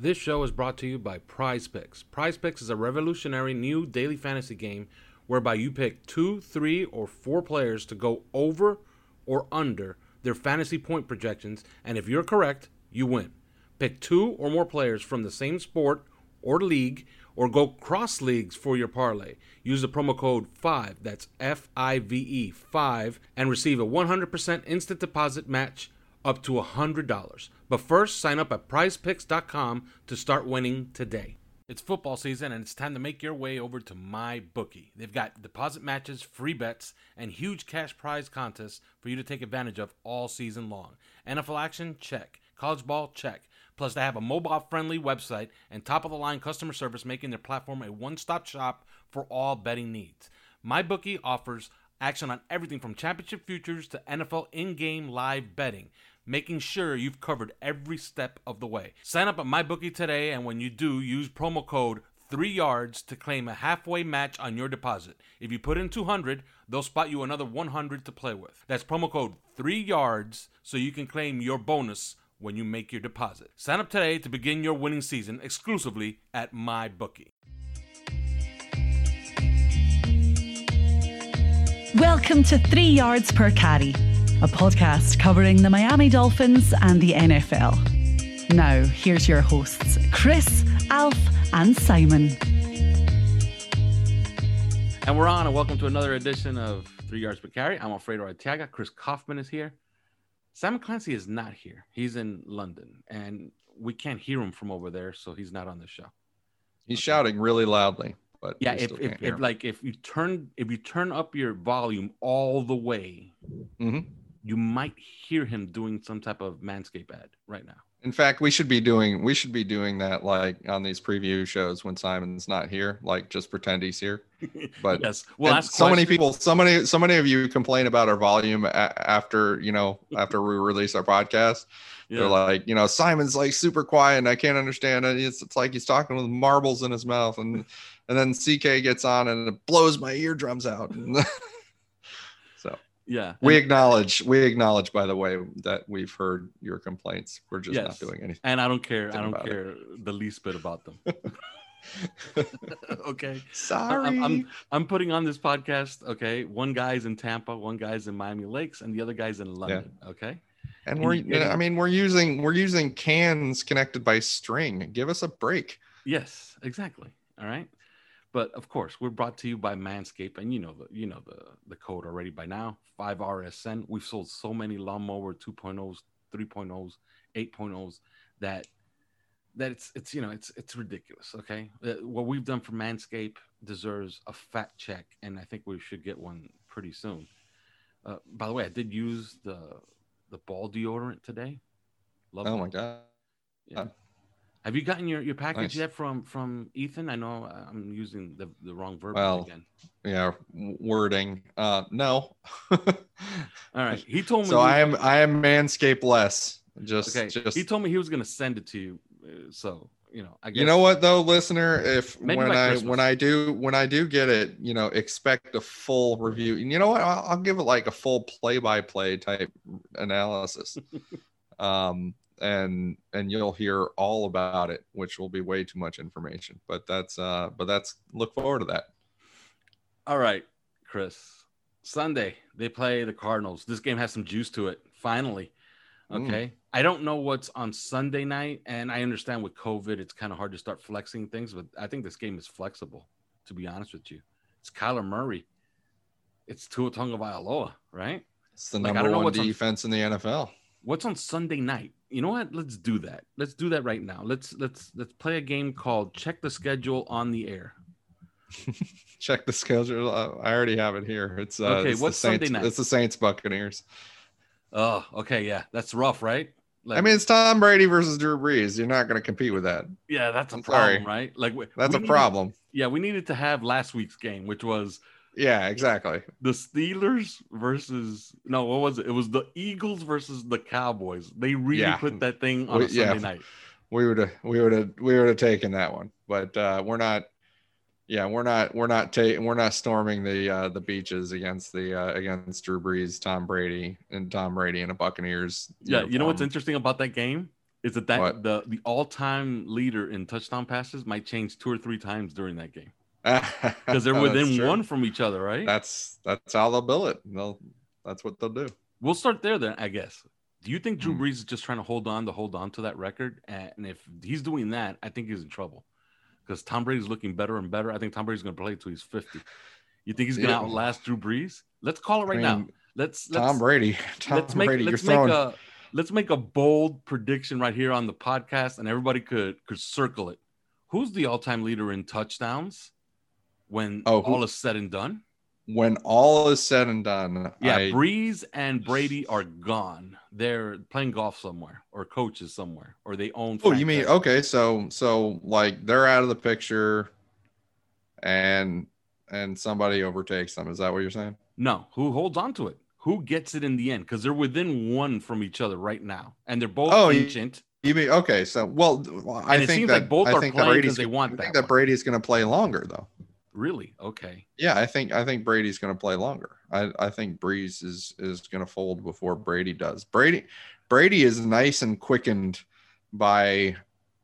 This show is brought to you by Prize Picks. Prize Picks is a revolutionary new daily fantasy game whereby you pick 2, 3, or 4 players to go over or under their fantasy point projections, and if you're correct, you win. Pick 2 or more players from the same sport or league, or go cross leagues for your parlay. Use the promo code 5, that's FIVE, 5, and receive a 100% instant deposit match up to $100. But first, sign up at prizepicks.com to start winning today. It's football season, and it's time to make your way over to MyBookie. They've got deposit matches, free bets, and huge cash prize contests for you to take advantage of all season long. NFL action? Check. College ball? Check. Plus, they have a mobile-friendly website and top-of-the-line customer service, making their platform a one-stop shop for all betting needs. MyBookie offers action on everything from championship futures to NFL in-game live betting, making sure you've covered every step of the way. Sign up at MyBookie today, and when you do, use promo code 3yards to claim a halfway match on your deposit. If you put in 200, they'll spot you another 100 to play with. That's promo code 3yards so you can claim your bonus when you make your deposit. Sign up today to begin your winning season exclusively at MyBookie. Welcome to 3 Yards Per Carry, a podcast covering the Miami Dolphins and the NFL. Now, here's your hosts, Chris, Alf, and Simon. And we're on, and welcome to another edition of 3 Yards Per Carry. I'm Alfredo Arteaga. Chris Kaufman is here. Simon Clancy is not here. He's in London, and we can't hear him from over there, so he's not on the show. He's shouting really loudly, but yeah, if you turn up your volume all the way, you might hear him doing some type of Manscaped ad right now. In fact, we should be doing that like on these preview shows when Simon's not here, like just pretend he's here. But yes, we'll ask so many people, so many of you complain about our volume after we release our podcast. Yeah. They're like, Simon's like super quiet and I can't understand it. It's like he's talking with marbles in his mouth, and then CK gets on and it blows my eardrums out. So yeah, we acknowledge, by the way, that we've heard your complaints. We're just not doing anything. And I don't care. I don't care the least bit about them. Okay. Sorry. I'm putting on this podcast. Okay. One guy's in Tampa, one guy's in Miami Lakes, and the other guy's in London. Yeah. Okay. And we're using cans connected by string. Give us a break. Yes, exactly. All right. But of course, we're brought to you by Manscaped, and you know the code already by now. 5RSN. We've sold so many lawnmower 2.0s, 3.0s, 8.0s that it's ridiculous. Okay, what we've done for Manscaped deserves a fat check, and I think we should get one pretty soon. By the way, I did use the ball deodorant today. Oh my god! Yeah. Have you gotten your package yet from Ethan? I know I'm using the wrong verb again. Yeah, wording. No. All right. He told me. So I am Manscaped less. Just. He told me he was going to send it to you. So I guess. You know what though, listener? When I do get it, expect a full review. And you know what? I'll give it like a full play-by-play type analysis. And you'll hear all about it, which will be way too much information. But that's look forward to that. All right, Chris. Sunday they play the Cardinals. This game has some juice to it. Finally, okay. I don't know what's on Sunday night, and I understand with COVID, it's kind of hard to start flexing things. But I think this game is flexible. To be honest with you, it's Kyler Murray. It's Tua Tagovailoa, right? It's the number one defense in the NFL. What's on Sunday night? You know what? Let's do that. Let's do that right now. Let's play a game called Check the Schedule on the Air. Check the schedule. I already have it here. It's okay. What's Sunday night? It's the Saints Buccaneers. Oh, okay. Yeah, that's rough, right? It's Tom Brady versus Drew Brees. You're not going to compete with that. Yeah, that's a problem, right? That's a problem. Yeah, we needed to have last week's game, which was. Yeah, exactly. The Steelers versus what was it? It was the Eagles versus the Cowboys. They really put that thing on Sunday night. We would have taken that one, but we're not. Yeah, we're not storming the beaches against Drew Brees, Tom Brady, and a Buccaneers. Yeah, you know what's interesting about that game? is that the all-time leader in touchdown passes might change 2 or 3 times during that game because they're within one from each other, right? That's how they'll bill it. That's what they'll do. We'll start there then, I guess. Do you think Drew Brees is just trying to hold on to that record? And if he's doing that, I think he's in trouble because Tom Brady's looking better and better. I think Tom Brady's going to play until he's 50. You think he's going to outlast Drew Brees? Let's call it right now. Let's Tom Brady. Let's make a bold prediction right here on the podcast, and everybody could circle it. Who's the all-time leader in touchdowns when all is said and done? When all is said and done, Brees and Brady are gone. They're playing golf somewhere, or coaches somewhere, or they own. Oh, you mean okay? So like they're out of the picture, and somebody overtakes them. Is that what you're saying? No. Who holds on to it? Who gets it in the end? Because they're within one from each other right now, and they're both ancient. You mean okay? So I think that both are playing because they want that. I think that Brady's going to play longer though. Really? Okay. Yeah, I think Brady's going to play longer. I think Brees is going to fold before Brady does. Brady is nice and quickened by,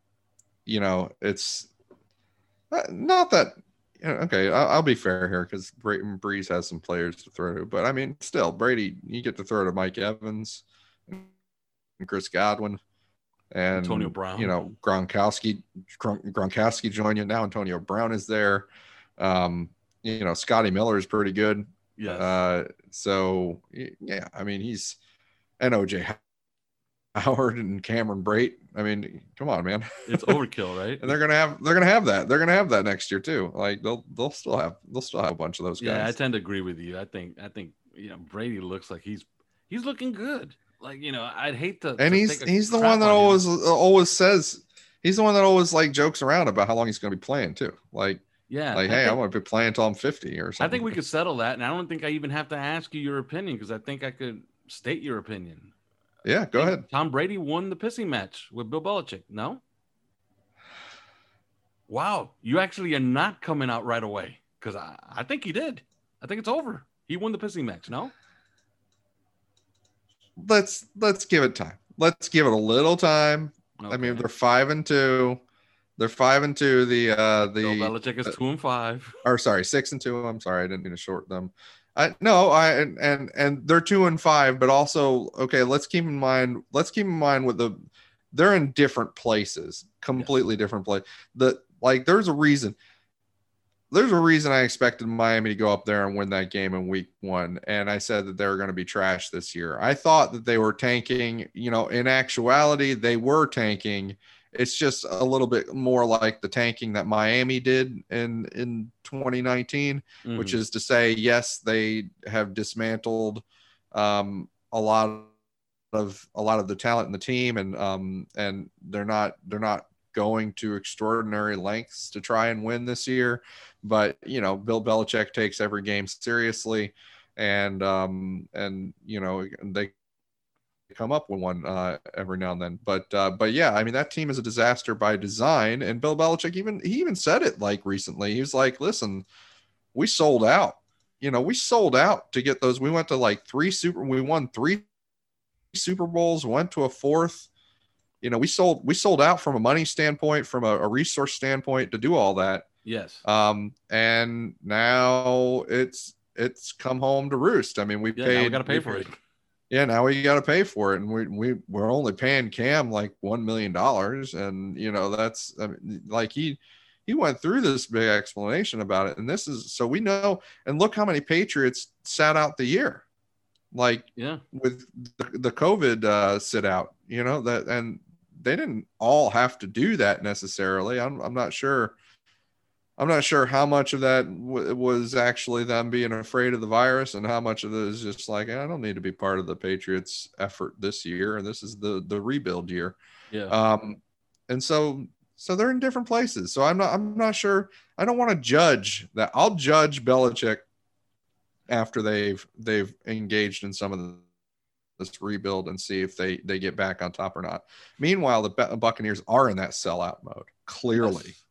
it's not that. Okay, I'll be fair here because Brees has some players to throw to, but I mean, still Brady, you get to throw to Mike Evans and Chris Godwin and Antonio Brown. Gronkowski joined you now. Antonio Brown is there. Scotty Miller is pretty good. Yeah. So yeah, I mean and OJ Howard and Cameron Brate. I mean, come on, man. It's overkill, right? And they're gonna have that. They're gonna have that next year too. Like they'll still have a bunch of those guys. Yeah, I tend to agree with you. I think Brady looks like he's looking good. Like I'd hate to. And he's the one that always says he's the one that always like jokes around about how long he's gonna be playing too. Like. Yeah. Like, hey, I want to be playing until I'm 50 or something. I think we could settle that. And I don't think I even have to ask you your opinion because I think I could state your opinion. Yeah, go ahead. Tom Brady won the pissing match with Bill Belichick. No? Wow. You actually are not coming out right away because I think he did. I think it's over. He won the pissing match. No? Let's give it time. Let's give it a little time. Okay. I mean, they're 5-2. They're 5-2. The Bill Belichick is 2-5. Or sorry, 6-2. I'm sorry, I didn't mean to short them. And they're 2-5, but also okay. Let's keep in mind they're in different places, completely different place. There's a reason. There's a reason I expected Miami to go up there and win that game in week 1. And I said that they were going to be trash this year. I thought that they were tanking, in actuality, they were tanking. It's just a little bit more like the tanking that Miami did in 2019, which is to say, yes, they have dismantled a lot of the talent in the team, and they're not going to extraordinary lengths to try and win this year. But Bill Belichick takes every game seriously, and they come up with one every now and then. But yeah, I mean, that team is a disaster by design. And Bill Belichick even said it like recently. He was like, listen, we sold out. We sold out to get those. We went to we won 3 Super Bowls, went to a 4th. We sold out from a money standpoint, from a resource standpoint to do all that. Yes. And now it's come home to roost. I mean, we paid. Now we got to pay for it. Yeah, now we got to pay for it, and we're only paying Cam like $1 million, and that's he went through this big explanation about it, and this is so we know. And look how many Patriots sat out the year, with the COVID sit out, that, and they didn't all have to do that necessarily. I'm not sure. I'm not sure how much of that was actually them being afraid of the virus and how much of it is just like, I don't need to be part of the Patriots effort this year. And this is the rebuild year. Yeah. And so they're in different places. So I'm not sure. I don't want to judge that. I'll judge Belichick after they've engaged in some of this rebuild and see if they get back on top or not. Meanwhile, the Buccaneers are in that sellout mode. Clearly.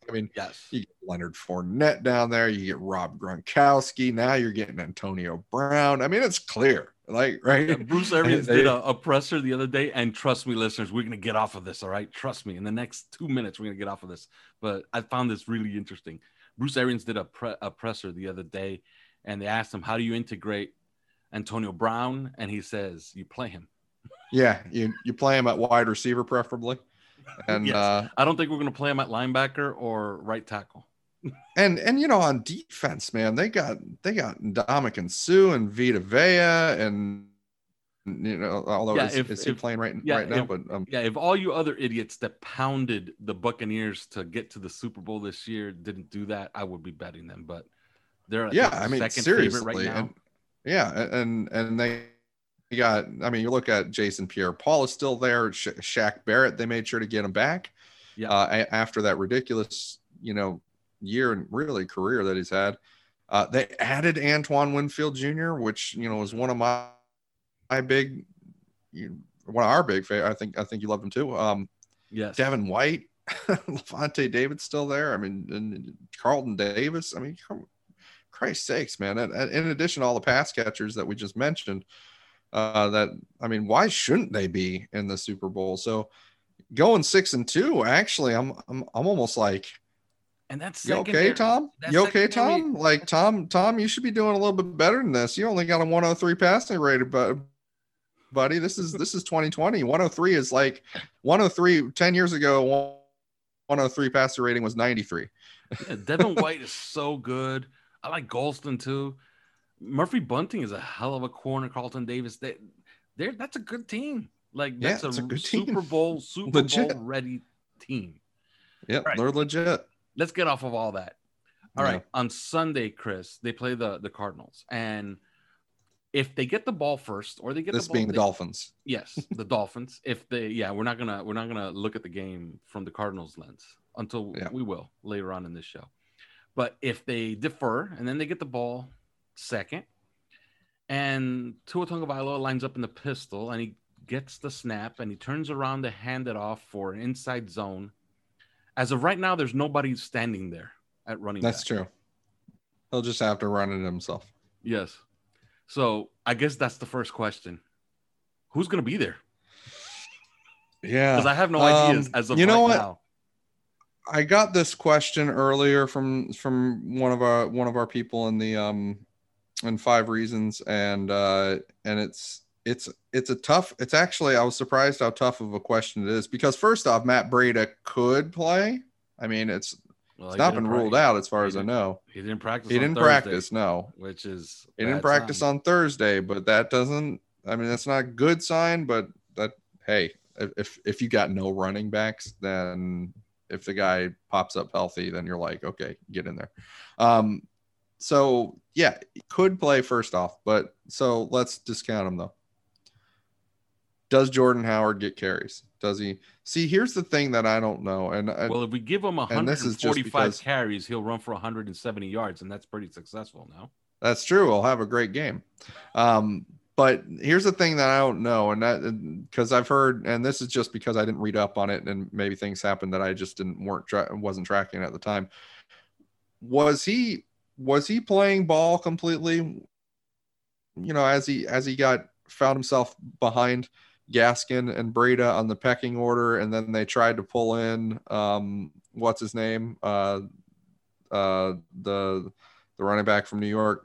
I mean, Yes. you get Leonard Fournette down there, you get Rob Gronkowski. Now you're getting Antonio Brown. I mean, it's clear, like, right? Yeah, Bruce Arians did a presser the other day, and trust me, listeners, we're gonna get off of this. All right, trust me. In the next 2 minutes, we're gonna get off of this. But I found this really interesting. Bruce Arians did a presser the other day, and they asked him, "How do you integrate Antonio Brown?" And he says, "You play him." Yeah, you play him at wide receiver preferably, and yes. I don't think we're gonna play him at linebacker or right tackle. And on defense, man, they got Ndamukong Suh and Vita Vea, and although is he playing right now? But if all you other idiots that pounded the Buccaneers to get to the Super Bowl this year didn't do that, I would be betting them. But they're second seriously, favorite right now. And they got. I mean, you look at Jason Pierre-Paul is still there. Shaq Barrett, they made sure to get him back. Yeah. After that ridiculous, year and really career that he's had. They added Antoine Winfield Jr., which was one of our big favorites. I think you love him too. Yes. Devin White, Levante David's still there. I mean, and Carlton Davis. I mean, Christ's sakes, man. And in addition to all the pass catchers that we just mentioned, why shouldn't they be in the Super Bowl? So going 6-2, actually, I'm almost like. And that's secondary. You okay, Tom? You okay, Tom? Like Tom, you should be doing a little bit better than this. You only got a 103 passing rating, buddy. This is 2020. 103 is like 103 10 years ago. 103 passer rating was 93. Yeah, Devin White is so good. I like Golston too. Murphy Bunting is a hell of a corner. Carlton Davis, that's a good team. Like that's a good Super Bowl ready team. Yep, right. They're legit. Let's get off of all that. All right. On Sunday, Chris, they play the Cardinals. And if they get the ball first, or they get this being the Dolphins. Yes, the Dolphins. If they we're not gonna look at the game from the Cardinals lens until we will later on in this show. But if they defer and then they get the ball second, and Tua Tagovailoa lines up in the pistol and he gets the snap and he turns around to hand it off for an inside zone. As of right now, there's nobody standing there at running back. That's true. He'll just have to run it himself. Yes. So I guess that's the first question. Who's going to be there? Yeah. Because I have no ideas as of now. I got this question earlier from one of our people in the in 5 Reasons, and it's a tough. It's actually, I was surprised how tough of a question it is, because first off, Matt Breida could play. I mean, it's not been ruled out as far as I know. He didn't practice. He didn't practice. No, which is he didn't practice on Thursday, but that doesn't. I mean, that's not a good sign. But hey, if you got no running backs, then if the guy pops up healthy, then you're like, okay, get in there. So yeah, he could play first off, but so let's discount him though. Does Jordan Howard get carries? Does he? See, here's the thing that I don't know. And if we give him 145 carries, he'll run for 170 yards, and that's pretty successful now. That's true. He'll have a great game. But here's the thing that I don't know, and that because I've heard, and this is just because I didn't read up on it, and maybe things happened that I just wasn't tracking at the time. Was he playing ball completely? As he found himself behind Gaskin and Breida on the pecking order, and then they tried to pull in what's his name, the running back from New York.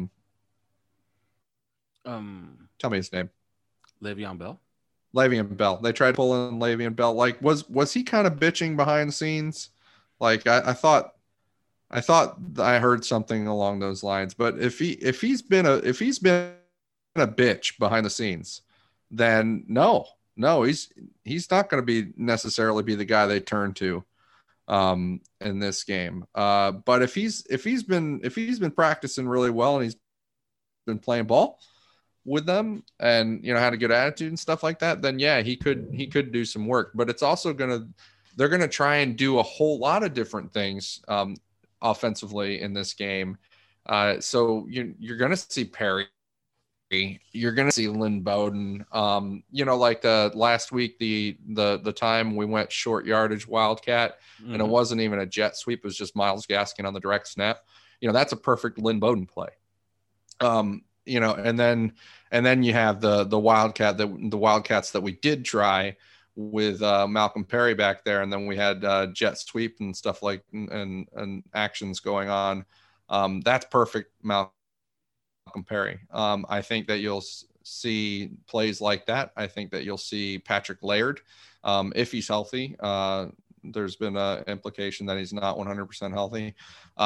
Tell me his name. Le'Veon Bell. Le'Veon Bell. They tried to pull in Le'Veon Bell. Like, was he kind of bitching behind the scenes? Like, I thought I heard something along those lines. But if he's been a bitch behind the scenes, then no, he's not going to be necessarily be the guy they turn to in this game. But if he's been practicing really well and he's been playing ball with them and had a good attitude and stuff like that, then yeah, he could do some work. But it's also they're gonna try and do a whole lot of different things offensively in this game. So you're gonna see Perry you're going to see Lynn Bowden. Like the last week, the time we went short yardage Wildcat, and it wasn't even a jet sweep. It was just Myles Gaskin on the direct snap. That's a perfect Lynn Bowden play. And then you have the Wildcat, the Wildcats that we did try with Malcolm Perry back there. And then we had jet sweep and stuff like, and actions going on. That's perfect Malcolm Perry. I think that you'll see plays like that. I think that you'll see Patrick Laird, if he's healthy. There's been an implication that he's not 100% healthy.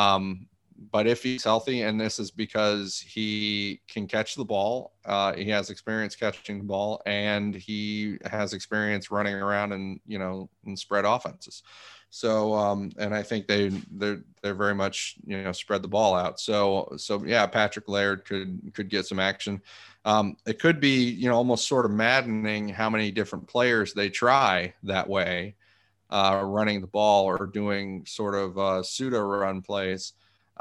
But if he's healthy, and this is because he can catch the ball, he has experience catching the ball, and he has experience running around and in spread offenses. So and I think they're very much spread the ball out. So yeah, Patrick Laird could get some action. It could be almost sort of maddening how many different players they try that way, running the ball or doing sort of pseudo run plays.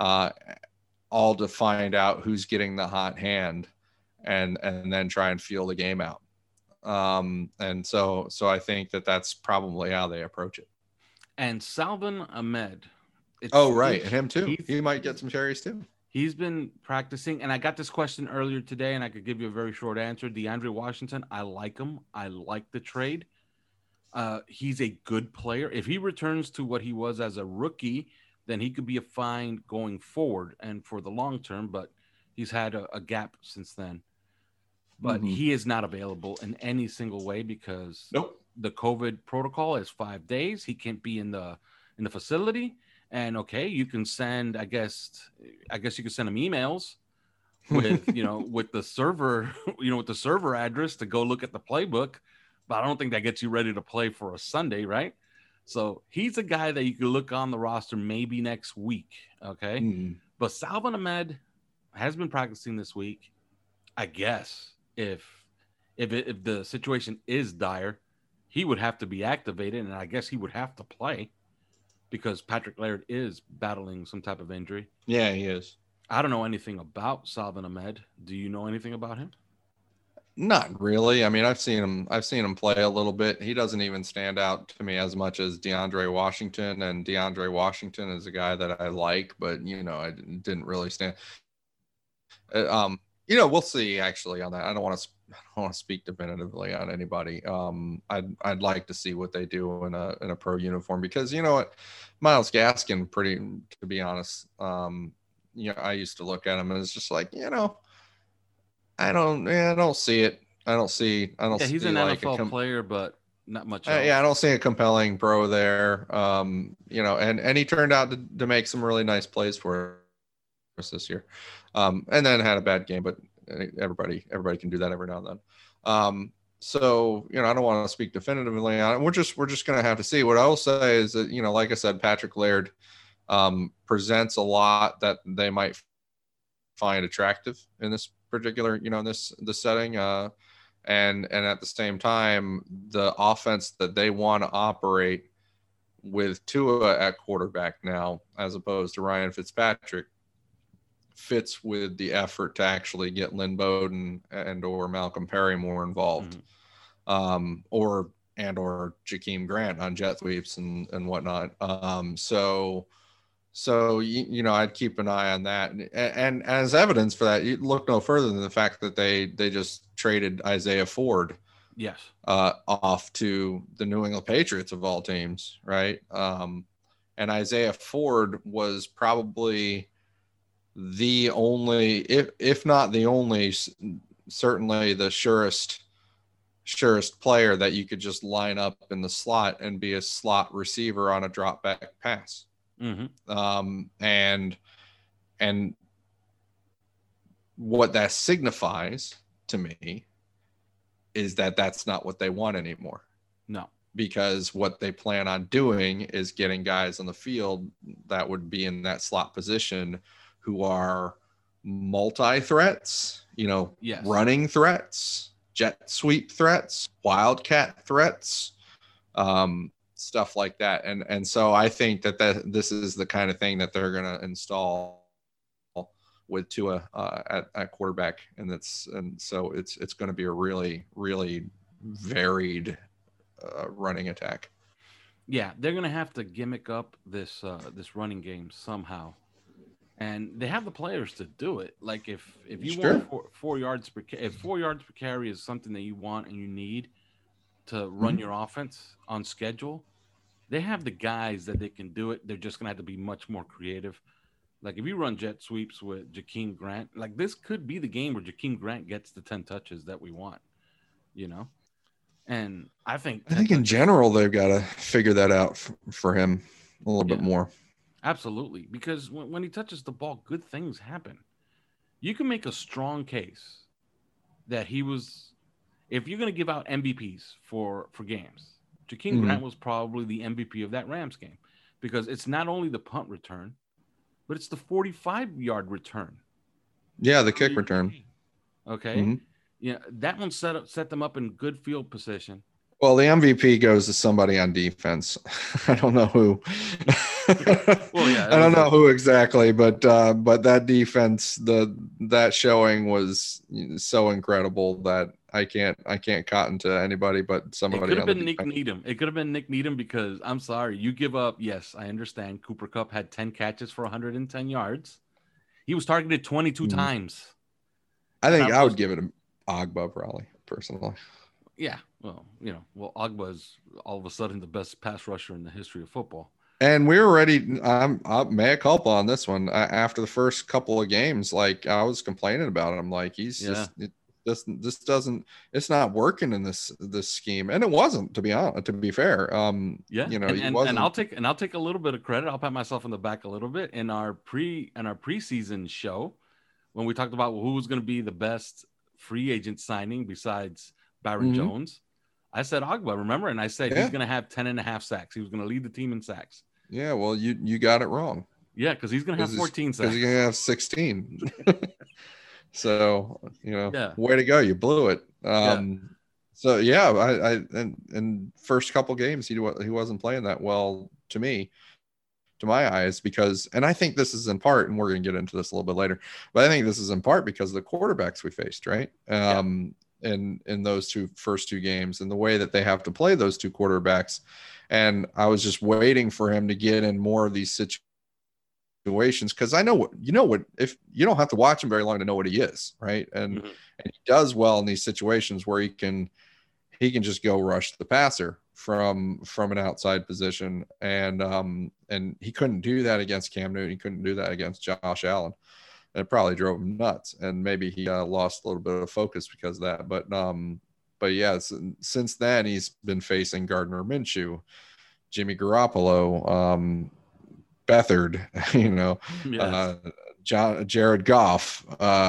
All to find out who's getting the hot hand and then try and feel the game out. And so I think that's probably how they approach it. And Salvon Ahmed. Right. And him too. He might get some carries too. He's been practicing, and I got this question earlier today, and I could give you a very short answer. DeAndre Washington, I like him. I like the trade. He's a good player. If he returns to what he was as a rookie, then he could be a fine going forward and for the long term, but he's had a gap since then. But he is not available in any single way because the COVID protocol is 5 days. He can't be in the facility. And okay, you can send, I guess you can send him emails with, with the server, with the server address to go look at the playbook. But I don't think that gets you ready to play for a Sunday, right? So he's a guy that you could look on the roster maybe next week, okay? But Salvon Ahmed has been practicing this week. I guess if the situation is dire, he would have to be activated, and I guess he would have to play because Patrick Laird is battling some type of injury. Yeah, he is. I don't know anything about Salvon Ahmed. Do you know anything about him? Not really. I mean, I've seen him play a little bit. He doesn't even stand out to me as much as DeAndre Washington, and DeAndre Washington is a guy that I like, but I didn't really stand. We'll see actually on that. I don't want to speak definitively on anybody. I'd like to see what they do in a pro uniform because Myles Gaskin, to be honest, I used to look at him and it's just like, I don't see it. I don't see. He's an NFL player, but not much else. I don't see a compelling pro there. And he turned out to make some really nice plays for us this year. And then had a bad game, but everybody can do that every now and then. So I don't want to speak definitively on it. We're just going to have to see. What I will say is that like I said, Patrick Laird presents a lot that they might find attractive in this particular, in this setting, and at the same time, the offense that they want to operate with Tua at quarterback now, as opposed to Ryan Fitzpatrick, fits with the effort to actually get Lynn Bowden and or Malcolm Perry more involved, or Jakeem Grant on jet sweeps and whatnot. So I'd keep an eye on that, and as evidence for that, you look no further than the fact that they just traded Isaiah Ford, off to the New England Patriots of all teams, right? And Isaiah Ford was probably the only, if not the only, certainly the surest player that you could just line up in the slot and be a slot receiver on a drop back pass. And what that signifies to me is that that's not what they want anymore. No, because what they plan on doing is getting guys on the field that would be in that slot position who are multi-threats, running threats, jet sweep threats, wildcat threats, stuff like that. And so I think that this is the kind of thing that they're going to install with Tua at quarterback, and so it's going to be a really, really varied running attack. Yeah, they're gonna have to gimmick up this running game somehow, and they have the players to do it. Like if you Sure. want 4 yards per if 4 yards per carry is something that you want and you need to run your offense on schedule, they have the guys that they can do it. They're just gonna have to be much more creative. Like if you run jet sweeps with Jakeem Grant, like this could be the game where Jakeem Grant gets the 10 touches that we want, you know. And I think in general they've got to figure that out for him a little bit more. Absolutely, because when he touches the ball, good things happen. You can make a strong case that he was, if you're going to give out MVPs for games, Jakeem Grant was probably the MVP of that Rams game, because it's not only the punt return, but it's the 45-yard return. Yeah, the kick return. Okay. Yeah, that one set them up in good field position. Well, the MVP goes to somebody on defense. I don't know who. Well, yeah, I don't know who exactly, but that defense, that showing was so incredible that I can't cotton to anybody but somebody. It could have been Nick Needham. It could have been Nick Needham, because I'm sorry, you give up. Yes, I understand. Cooper Kupp had 10 catches for 110 yards. He was targeted 22 times. I think I would give it to Ogbah probably, personally. Yeah, well, Ogbah is all of a sudden the best pass rusher in the history of football. And we were ready. Mea culpa on this one. After the first couple of games, like I was complaining about it. I'm like, this doesn't. It's not working in this scheme, and it wasn't. To be honest, to be fair, and I'll take a little bit of credit. I'll pat myself on the back a little bit in our preseason show when we talked about who was going to be the best free agent signing besides Byron Jones. I said Ogbah, remember? And I said he's going to have 10.5 sacks. He was going to lead the team in sacks. Yeah, well, you got it wrong. Yeah, because he's going to have 14 sacks. Because he's going to have 16. So, way to go. You blew it. So, yeah, I in first couple games, he wasn't playing that well to my eyes, because, and I think this is in part, and we're going to get into this a little bit later, but I think this is in part because of the quarterbacks we faced, right? In those first two games, and the way that they have to play those two quarterbacks. And I was just waiting for him to get in more of these situations, because I know what if you don't have to watch him very long to know what he is, right? And he does well in these situations where he can just go rush the passer from an outside position, and he couldn't do that against Cam Newton. He couldn't do that against Josh Allen. It probably drove him nuts, and maybe he lost a little bit of focus because of that. But yeah, since then he's been facing Gardner Minshew, Jimmy Garoppolo, Beathard, Jared Goff,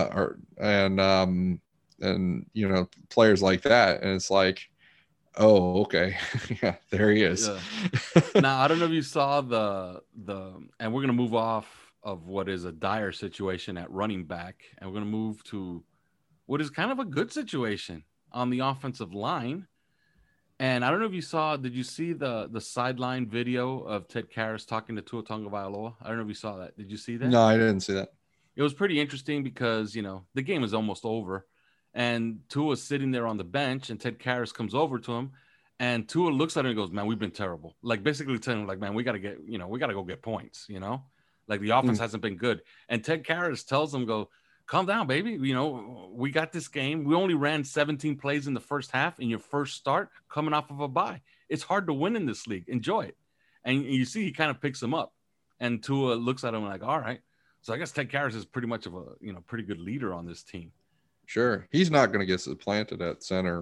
and players like that, and it's like, oh, okay, yeah, there he is. Yeah. Now I don't know if you saw the, and we're gonna move off of what is a dire situation at running back, and we're going to move to what is kind of a good situation on the offensive line. And I don't know if you saw, did you see the sideline video of Ted Karras talking to Tua Tagovailoa? I don't know if you saw that. Did you see that? No, I didn't see that. It was pretty interesting because, the game is almost over, and Tua's sitting there on the bench, and Ted Karras comes over to him, and Tua looks at him and goes, "Man, we've been terrible." Like basically telling him, like, "Man, we got to go get points, Like the offense hasn't been good." And Ted Karras tells them, "Go, calm down, baby. We got this game. We only ran 17 plays in the first half in your first start coming off of a bye. It's hard to win in this league. Enjoy it." And you see he kind of picks him up. And Tua looks at him like, all right. So I guess Ted Karras is pretty much of a, pretty good leader on this team. Sure. He's not going to get supplanted at center.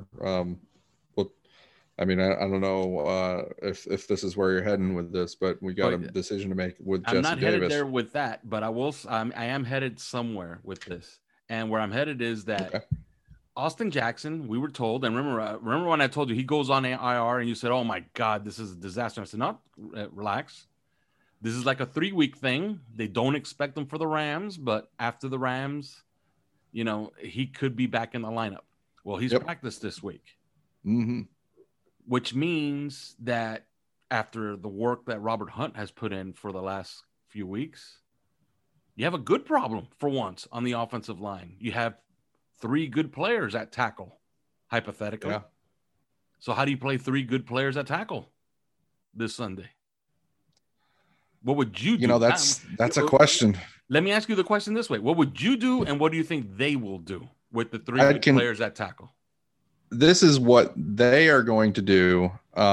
I don't know if this is where you're heading with this, but we got a decision to make with Jesse Davis. I'm not headed there with that, but I am headed somewhere with this. And where I'm headed is that Austin Jackson, we were told, and remember when I told you he goes on IR and you said, "Oh my God, this is a disaster." I said, "No, relax. This is like a 3-week thing. They don't expect him for the Rams, but after the Rams, he could be back in the lineup." Well, he's practiced this week. Mm-hmm. Which means that after the work that Robert Hunt has put in for the last few weeks, You have a good problem for once on the offensive line. You have 3 good players at tackle, hypothetically. Yeah. So how do you play 3 good players at tackle this Sunday? What would you do? You know, that's a question. Let me ask you the question this way. What would you do, and what do you think they will do with the 3 good players at tackle? This is what they are going to do.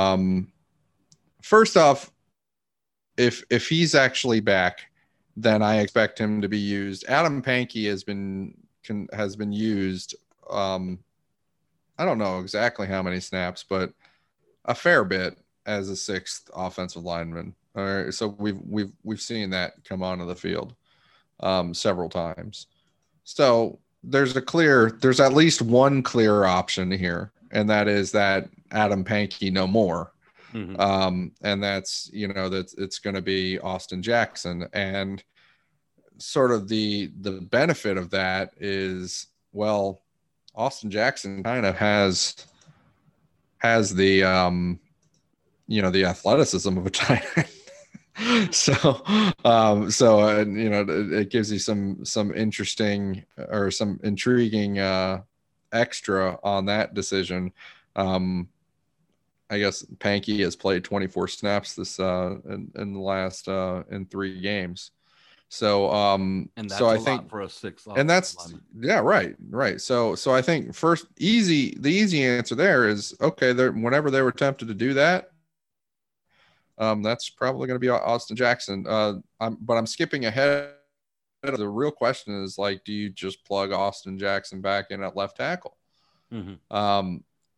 First off, if he's actually back, then I expect him to be used. Adam Pankey has been used. I don't know exactly how many snaps, but a fair bit as a 6th offensive lineman. So we've seen that come onto the field several times. So there's at least one clear option here, and that is that Adam Pankey no more. Mm-hmm. And that's, that it's going to be Austin Jackson. And sort of the benefit of that is, well, Austin Jackson kind of has the, the athleticism of a tight end. It gives you some interesting or some intriguing extra on that decision. I guess Pankey has played 24 snaps this in the last in 3 games. So and that's so I a think lot for a 6, and that's lineman. right. So I think the easy answer there is okay. Whenever they were tempted to do that, that's probably going to be Austin Jackson. I'm skipping ahead. The real question is, like, do you just plug Austin Jackson back in at left tackle? Mm-hmm.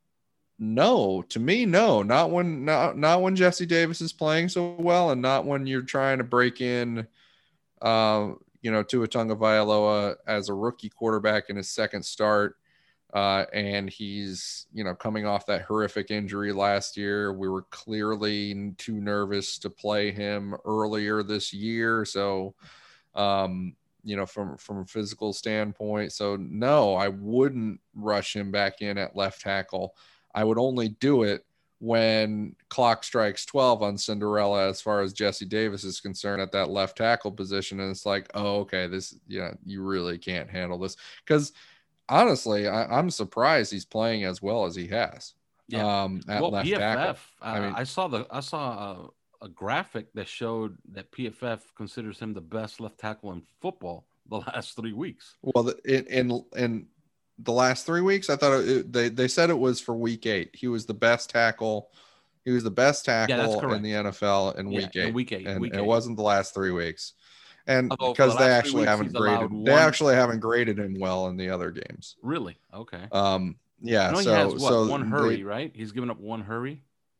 No, to me, no, not when Jesse Davis is playing so well, and not when you're trying to break in, Tua Tagovailoa as a rookie quarterback in his 2nd start. And he's, coming off that horrific injury last year. We were clearly too nervous to play him earlier this year. So, from a physical standpoint. So no, I wouldn't rush him back in at left tackle. I would only do it when clock strikes 12 on Cinderella, as far as Jesse Davis is concerned, at that left tackle position. And it's like, oh, okay, you really can't handle this. Because honestly, I'm surprised he's playing as well as he has. Yeah. At left PFF, tackle. I saw a graphic that showed that PFF considers him the best left tackle in football the last 3 weeks. Well, in the last 3 weeks, I thought they said it was for week 8. He was the best tackle. He was the best tackle in the NFL in week 8. Week 8. And it wasn't the last 3 weeks. And because they actually haven't graded him well in the other games. Really? Okay. Yeah. He has one hurry, right? He's given up 1 hurry.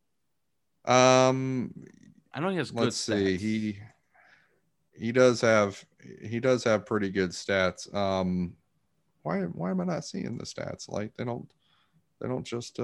I know he has good let's see. stats. He does have pretty good stats. Why am I not seeing the stats? Like, they don't just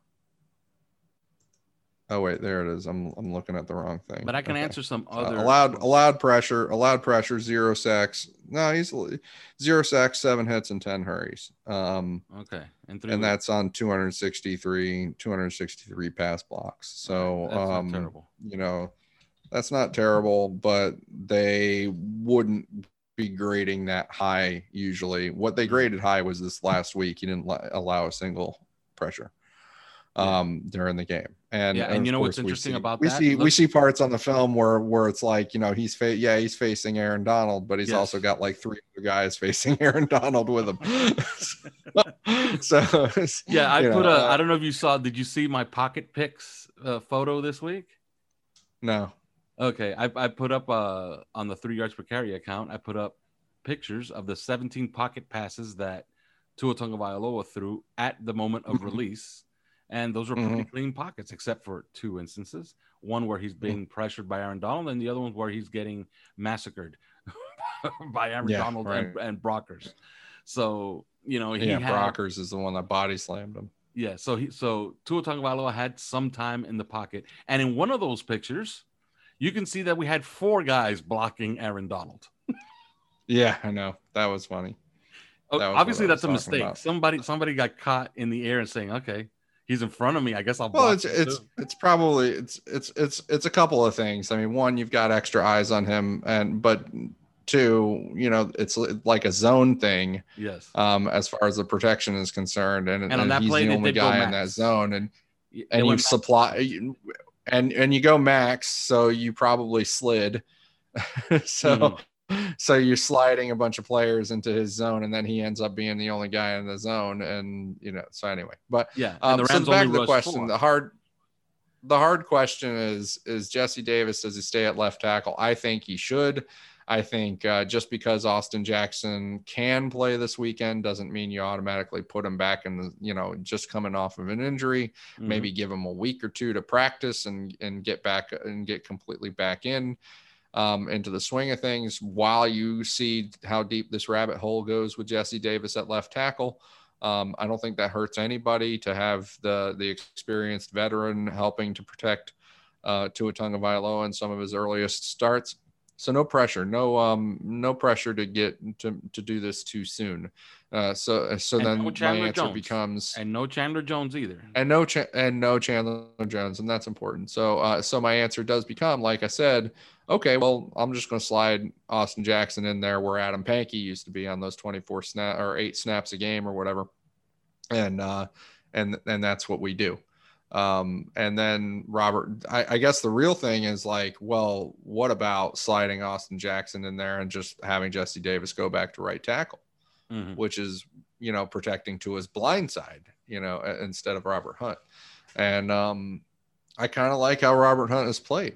oh wait, there it is. I'm looking at the wrong thing. But I can answer some other allowed pressure, 0 sacks. No, he's 0 sacks, 7 hits, and 10 hurries. Okay, and that's on 263 pass blocks. So that's not terrible. That's not terrible, but they wouldn't be grading that high usually. What they graded high was this last week. He didn't allow a single pressure during the game. And you know what's interesting about that? We see parts on the film where it's like, he's facing Aaron Donald, but he's also got like 3 other guys facing Aaron Donald with him. So I don't know if you saw, did you see my pocket picks photo this week? No. Okay, I put up on the 3 yards per carry account, I put up pictures of the 17 pocket passes that Tua Tagovailoa threw at the moment of release. And those were pretty clean pockets, except for 2 instances. One where he's being pressured by Aaron Donald, and the other one where he's getting massacred by Aaron Donald and Brockers. So, Brockers is the one that body slammed him. Yeah, so Tua Tagovailoa had some time in the pocket. And in one of those pictures, you can see that we had 4 guys blocking Aaron Donald. Yeah, I know. That was funny. Obviously, that's a mistake. About. Somebody got caught in the air and saying, okay, he's in front of me. I guess I'll block him. It's probably it's a couple of things. I mean, one, you've got extra eyes on him, but Two, it's like a zone thing. Yes. As far as the protection is concerned, and on that he's play, the only guy in that zone, and you supply, and you go max, so you probably slid. So you're sliding a bunch of players into his zone, and then he ends up being the only guy in the zone, and so anyway. But so back to the question, the hard question is Jesse Davis, does he stay at left tackle? I think he should. I think just because Austin Jackson can play this weekend doesn't mean you automatically put him back in the, just coming off of an injury. Maybe give him a week or two to practice and get back and get completely back into the swing of things while you see how deep this rabbit hole goes with Jesse Davis at left tackle. I don't think that hurts anybody to have the experienced veteran helping to protect Tua Tagovailoa in some of his earliest starts. So no pressure, no pressure to get to do this too soon. So then my answer becomes, and no Chandler Jones either, and no Chandler Jones, and that's important. So my answer does become, like I said, okay, well, I'm just going to slide Austin Jackson in there where Adam Pankey used to be on those 24 snap or 8 snaps a game or whatever, and that's what we do. And then Robert, I guess the real thing is like, well, what about sliding Austin Jackson in there and just having Jesse Davis go back to right tackle, which is, protecting to his blind side, instead of Robert Hunt. And, I kind of like how Robert Hunt has played.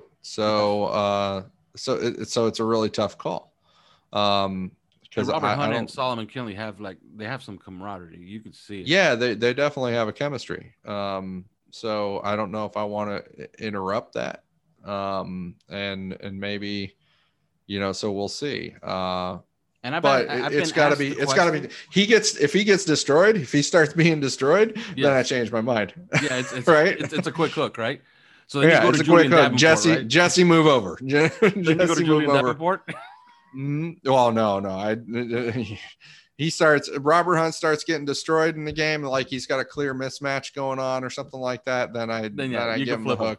So it's a really tough call. Because Robert Hunt and Solomon Kinley have some camaraderie. You could see it. Yeah, they definitely have a chemistry. So I don't know if I want to interrupt that. And maybe, so we'll see. It's got to be, if he gets destroyed, if he starts being destroyed, then I change my mind. Yeah. It's right. It's a quick hook, right? So then it's a quick hook. Jesse, move over. Jesse, go to Julian Davenport. Well, no. Robert Hunt starts getting destroyed in the game, like he's got a clear mismatch going on or something like that. Then I give him the hook.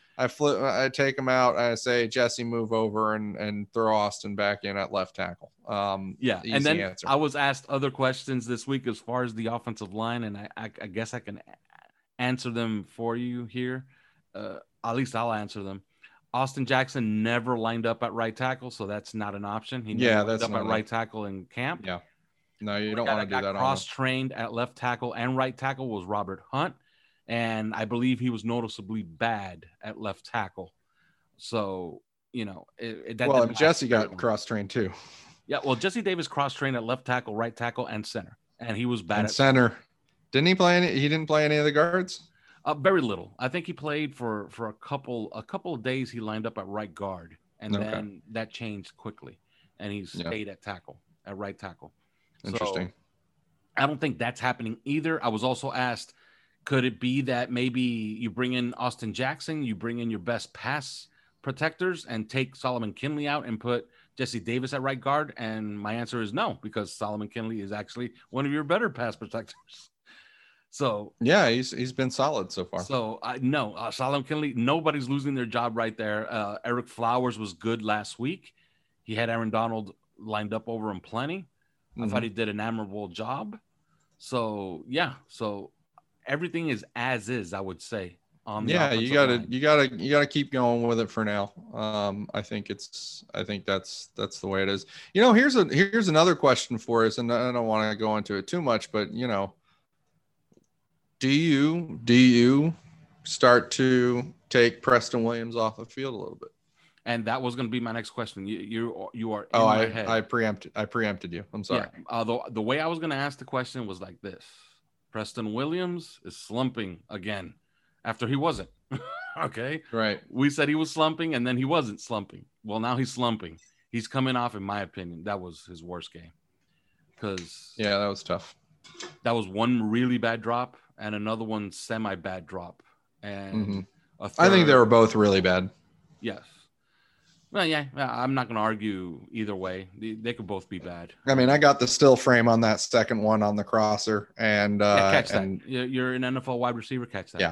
I take him out. I say, Jesse, move over and throw Austin back in at left tackle. And then answer. I was asked other questions this week as far as the offensive line, and I guess I can answer them for you here. At least I'll answer them. Austin Jackson never lined up at right tackle, so that's not an option. He never lined up at right tackle in camp. Yeah. No, you don't want to do that. Cross-trained at left tackle and right tackle was Robert Hunt, and I believe he was noticeably bad at left tackle. So, Jesse got cross-trained too. Yeah, well, Jesse Davis cross-trained at left tackle, right tackle, and center, and he was bad at center. Didn't he play any? He didn't play any of the guards. Very little. I think he played for a couple of days. He lined up at right guard, and then that changed quickly, and he stayed at right tackle. Interesting. So, I don't think that's happening either. I was also asked, could it be that maybe you bring in Austin Jackson, you bring in your best pass protectors and take Solomon Kinley out and put Jesse Davis at right guard? And my answer is no, because Solomon Kinley is actually one of your better pass protectors. So yeah, he's been solid so far. So no, Solomon Kinley, nobody's losing their job right there. Eric Flowers was good last week. He had Aaron Donald lined up over him plenty. I thought he did an admirable job. So yeah, so everything is as is, I would say. You gotta keep going with it for now. I think that's the way it is. Here's another question for us, and I don't want to go into it too much, but do you start to take Preston Williams off the field a little bit? And that was going to be my next question. You are in my head. I preempted you. I'm sorry. Yeah. The way I was going to ask the question was like this: Preston Williams is slumping again after he wasn't. Okay. Right. We said he was slumping, and then he wasn't slumping. Well, now he's slumping. He's coming off, in my opinion, that was his worst game. That was tough. That was one really bad drop and another one semi-bad drop. And I think they were both really bad. Yes. Well, yeah, I'm not going to argue either way. They could both be bad. I mean, I got the still frame on that second one on the crosser, and catch that. You're an NFL wide receiver, catch that. Yeah,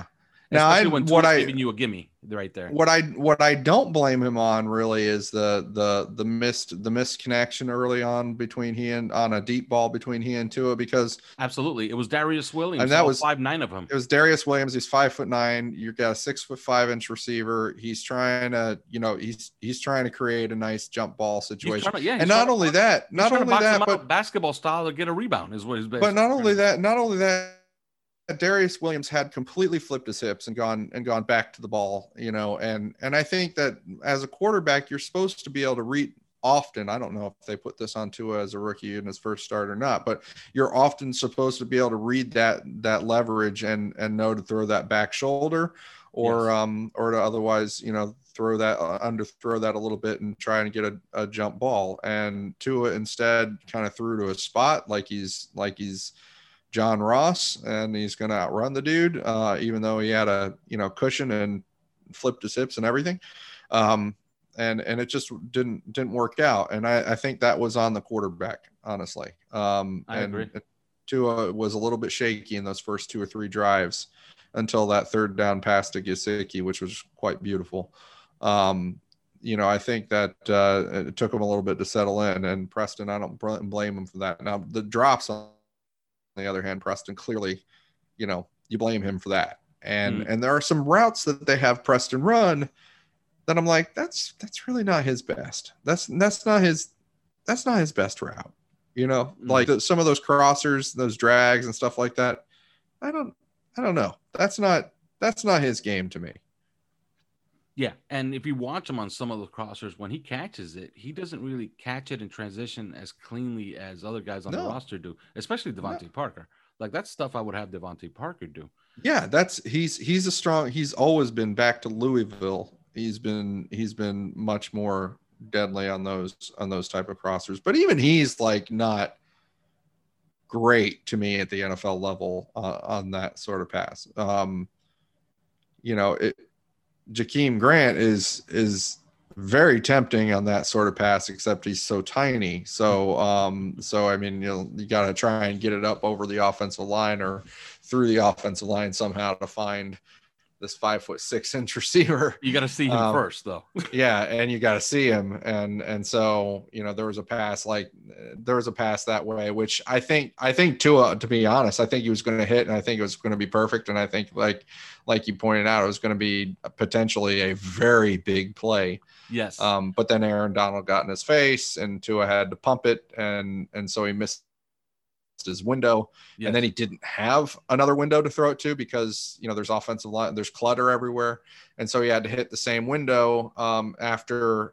Now, especially when Tua's giving you a gimme right there. What I don't blame him on really is the missed connection early on on a deep ball between he and Tua, because absolutely it was Darius Williams, and that was 5'9" of him. It was Darius Williams. He's 5'9". You've got a 6'5" receiver. He's trying to, he's trying to create a nice jump ball situation. And not only that, but basketball style to get a rebound is what he's. But not only that. Darius Williams had completely flipped his hips and gone back to the ball, and I think that as a quarterback, you're supposed to be able to read often. I don't know if they put this on Tua as a rookie in his first start or not, but you're often supposed to be able to read that leverage and know to throw that back shoulder or to otherwise, throw that underthrow that a little bit and try and get a jump ball. And Tua instead kind of threw to a spot like he's John Ross, and he's going to outrun the dude, even though he had a cushion and flipped his hips and everything, and it just didn't work out. And I think that was on the quarterback, honestly. I agree. Tua was a little bit shaky in those first 2 or 3 drives until that third down pass to Gesicki, which was quite beautiful. I think that it took him a little bit to settle in, and Preston, I don't blame him for that. Now the drops on the other hand, Preston clearly, you blame him for that. And there are some routes that they have Preston run that I'm like, that's really not his best. That's not his best route. Like some of those crossers, those drags and stuff like that. I don't know. That's not his game to me. Yeah, and if you watch him on some of the crossers, when he catches it, he doesn't really catch it in transition as cleanly as other guys on the roster do, especially Devontae Parker. Like, that's stuff I would have Devontae Parker do. Yeah, he's always been back to Louisville. He's been much more deadly on those type of crossers. But even he's like not great to me at the NFL level on that sort of pass. Jakeem Grant is very tempting on that sort of pass, except he's so tiny. So I mean, you got to try and get it up over the offensive line or through the offensive line somehow to find this 5'6" receiver. You got to see him first, though. Yeah, and you got to see him, and so there was a pass that way, which I think Tua, to be honest, I think he was going to hit, and I think it was going to be perfect, and I think like you pointed out, it was going to be potentially a very big play. Yes. But then Aaron Donald got in his face, and Tua had to pump it, and so he missed his window. Yes. And then he didn't have another window to throw it to because there's offensive line, there's clutter everywhere, and so he had to hit the same window after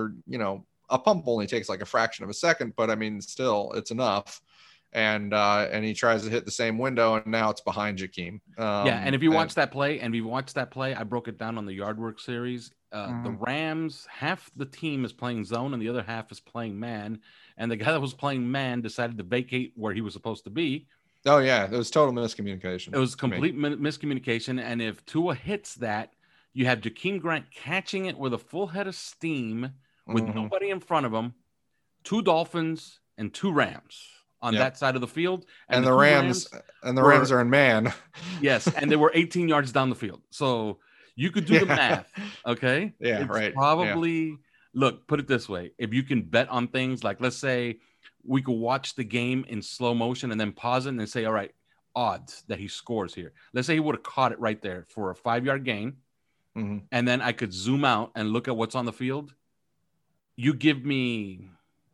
a pump only takes like a fraction of a second, but I mean still it's enough. And he tries to hit the same window, and now it's behind Jakeem. And if you watch that play, I broke it down on the Yard Work series. The Rams, half the team is playing zone and the other half is playing man. And the guy that was playing man decided to vacate where he was supposed to be. Oh, yeah. It was total miscommunication. It was complete miscommunication. And if Tua hits that, you have Jakeem Grant catching it with a full head of steam with nobody in front of him, 2 Dolphins and 2 Rams on that side of the field. And the Rams are in man. Yes. And they were 18 yards down the field. So you could do the math. Okay. Yeah. It's right. Probably look, put it this way. If you can bet on things like, let's say we could watch the game in slow motion and then pause it and then say, all right, odds that he scores here. Let's say he would have caught it right there for a 5-yard gain. And then I could zoom out and look at what's on the field. You give me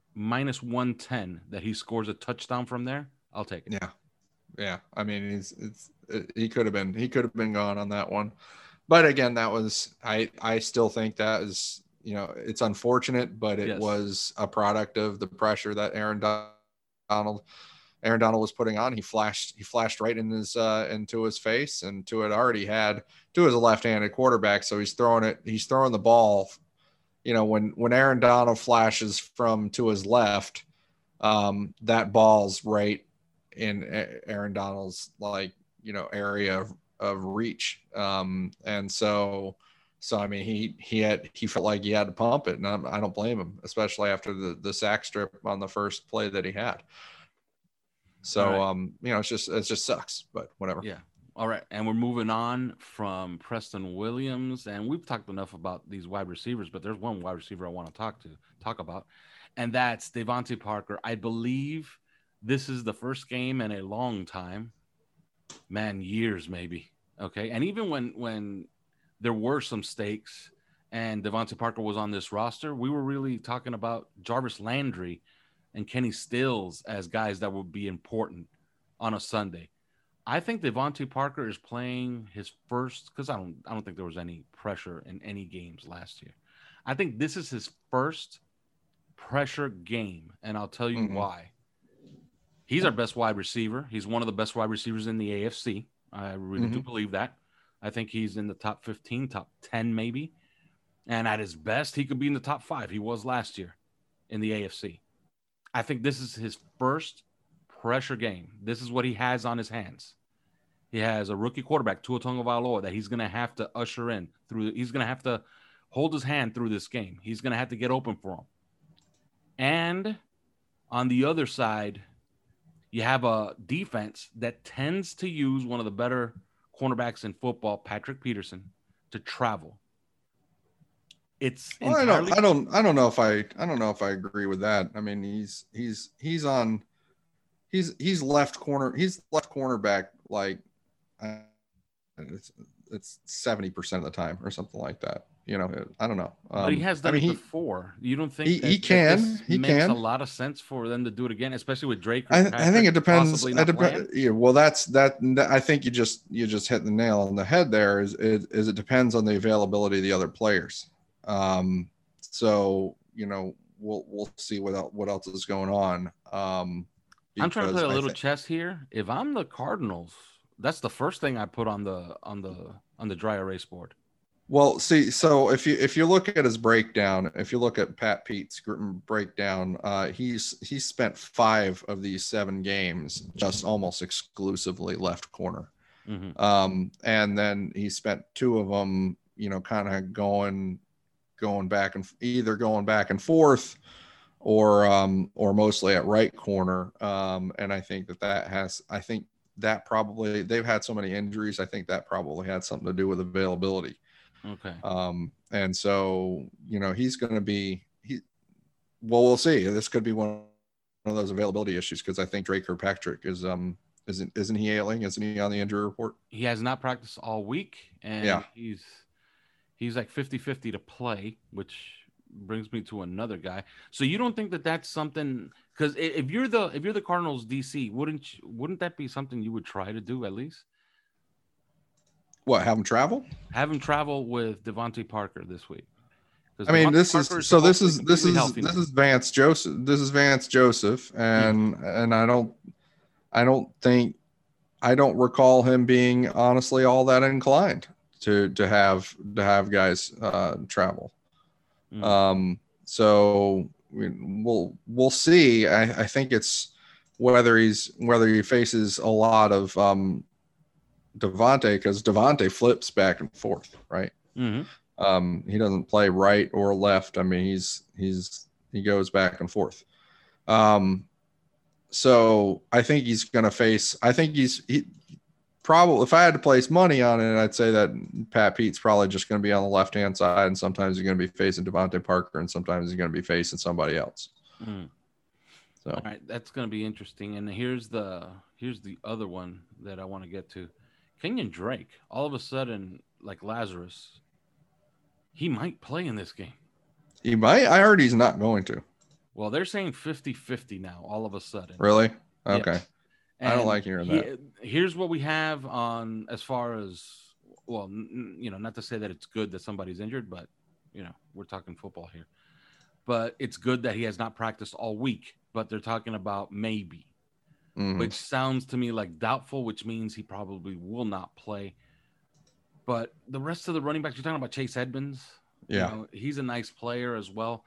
-110 that he scores a touchdown from there. I'll take it. Yeah. I mean, he could have been gone on that one. But again, that was, I still think that is, it's unfortunate, but it was a product of the pressure that Aaron Donald was putting on. He flashed right in into his face, and Tua is a left-handed quarterback. So he's throwing the ball, when Aaron Donald flashes from Tua's left, that ball's right in Aaron Donald's area of reach. And so I mean, he felt like he had to pump it, and I don't blame him, especially after the sack strip on the first play that he had. So, it just sucks, but whatever. Yeah. All right, and we're moving on from Preston Williams, and we've talked enough about these wide receivers, but there's one wide receiver I want to talk about, and that's Devontae Parker. I believe this is the first game in a long time, man, years maybe. Okay, and even when there were some stakes and Devontae Parker was on this roster, we were really talking about Jarvis Landry and Kenny Stills as guys that would be important on a Sunday. I think Devontae Parker is playing his first, because I don't think there was any pressure in any games last year. I think this is his first pressure game, and I'll tell you why. He's our best wide receiver. He's one of the best wide receivers in the AFC. I really do believe that. I think he's in the top 15, top 10 maybe. And at his best, he could be in the top 5. He was last year in the AFC. I think this is his first pressure game. This is what he has on his hands. He has a rookie quarterback, Tua Tagovailoa, that he's going to have to usher in through. He's going to have to hold his hand through this game. He's going to have to get open for him. And on the other side, you have a defense that tends to use one of the better cornerbacks in football, Patrick Peterson, to travel. It's entirely... I don't know if I agree with that. I mean, he's left corner. He's left cornerback like it's 70% of the time or something like that. I don't know. But he has done it before. You don't think he can makes a lot of sense for them to do it again, especially with Drake? I think it depends. Yeah, well, I think you just hit the nail on the head there. Is it depends on the availability of the other players. So we'll see what else is going on. I'm trying to play a little chess here. If I'm the Cardinals, that's the first thing I put on the dry erase board. Well, see, so if you look at his breakdown, if you look at Pat Pete's breakdown, he's spent 5 of these 7 games just almost exclusively left corner. And then he spent 2 of them, kind of going back and either going back and forth or mostly at right corner. And I think that probably, they've had so many injuries. I think that probably had something to do with availability. Okay. And so, he's going to be, we'll see. This could be one of those availability issues, because I think Drake Kirkpatrick isn't he ailing? Isn't he on the injury report? He has not practiced all week, and he's like 50-50 to play, which brings me to another guy. So you don't think that that's something, because if you're the Cardinals DC, wouldn't that be something you would try to do at least? What, have him travel? Have him travel with Devontae Parker this week. I mean, this is Vance Joseph. This is Vance Joseph, and I don't recall him being honestly all that inclined to have guys travel. So we'll see. I think it's whether he faces a lot of Devontae, because Devontae flips back and forth, right? He doesn't play right or left. I mean, he goes back and forth. So I think he's going to face. I think he probably, if I had to place money on it, I'd say that Pat Pete's probably just going to be on the left hand side, and sometimes he's going to be facing Devontae Parker, and sometimes he's going to be facing somebody else. So, all right, that's going to be interesting. And here's the other one that I want to get to. Kenyon Drake, all of a sudden, like Lazarus, he might play in this game. He might? I heard he's not going to. Well, they're saying 50-50 now, all of a sudden. Really? Okay. Yes. I don't like hearing that. Here's what we have on as far as, well, not to say that it's good that somebody's injured, but, we're talking football here. But it's good that he has not practiced all week, but they're talking about maybe. Which sounds to me like doubtful, which means he probably will not play. But the rest of the running backs, you're talking about Chase Edmonds. Yeah. He's a nice player as well.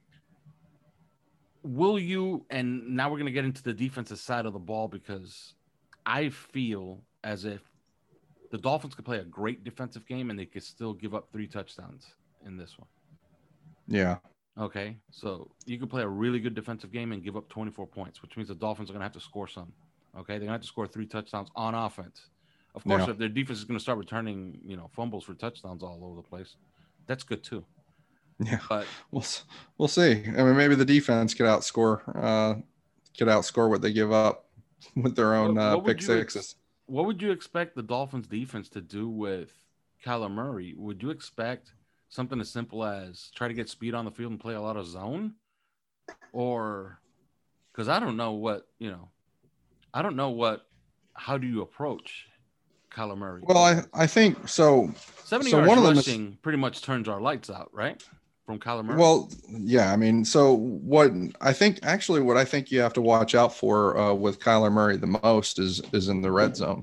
Will you, and now we're going to get into the defensive side of the ball, because I feel as if the Dolphins could play a great defensive game and they could still give up 3 touchdowns in this one. Yeah. Okay, so you could play a really good defensive game and give up 24 points, which means the Dolphins are going to have to score some. Okay, they're going to have to score 3 touchdowns on offense. Of course, if their defense is going to start returning, fumbles for touchdowns all over the place, that's good too. Yeah, but we'll see. I mean, maybe the defense could outscore what they give up with their own pick sixes. What would you expect the Dolphins defense to do with Kyler Murray? Would you expect something as simple as try to get speed on the field and play a lot of zone? Or because I don't know how do you approach Kyler Murray? Well, I think so. 70 yards rushing pretty much turns our lights out, right? From Kyler Murray. Well, yeah, I mean, so what I think you have to watch out for with Kyler Murray the most is in the red zone,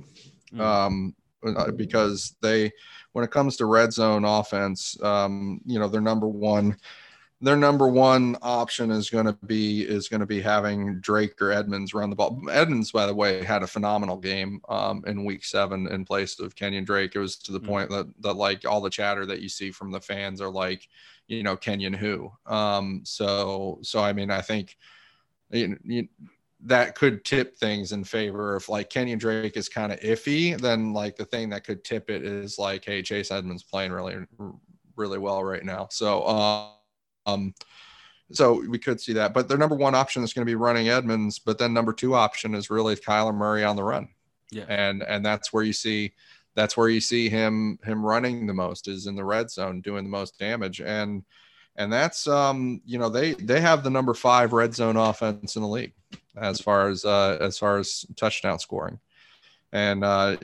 because when it comes to red zone offense, their number one option is going to be having Drake or Edmonds run the ball. Edmonds, by the way, had a phenomenal game in week 7 in place of Kenyon Drake. It was to the point that like all the chatter that you see from the fans are like, Kenyon who. So I mean, I think that could tip things in favor. If like Kenyon Drake is kind of iffy, then like the thing that could tip it is like, hey, Chase Edmonds playing really, really well right now. So we could see that, but their number one option is going to be running Edmonds, but then number 2 option is really Kyler Murray on the run. Yeah. And that's where you see him running the most, is in the red zone, doing the most damage. And that's, they have the number 5 red zone offense in the league as far as touchdown scoring. And,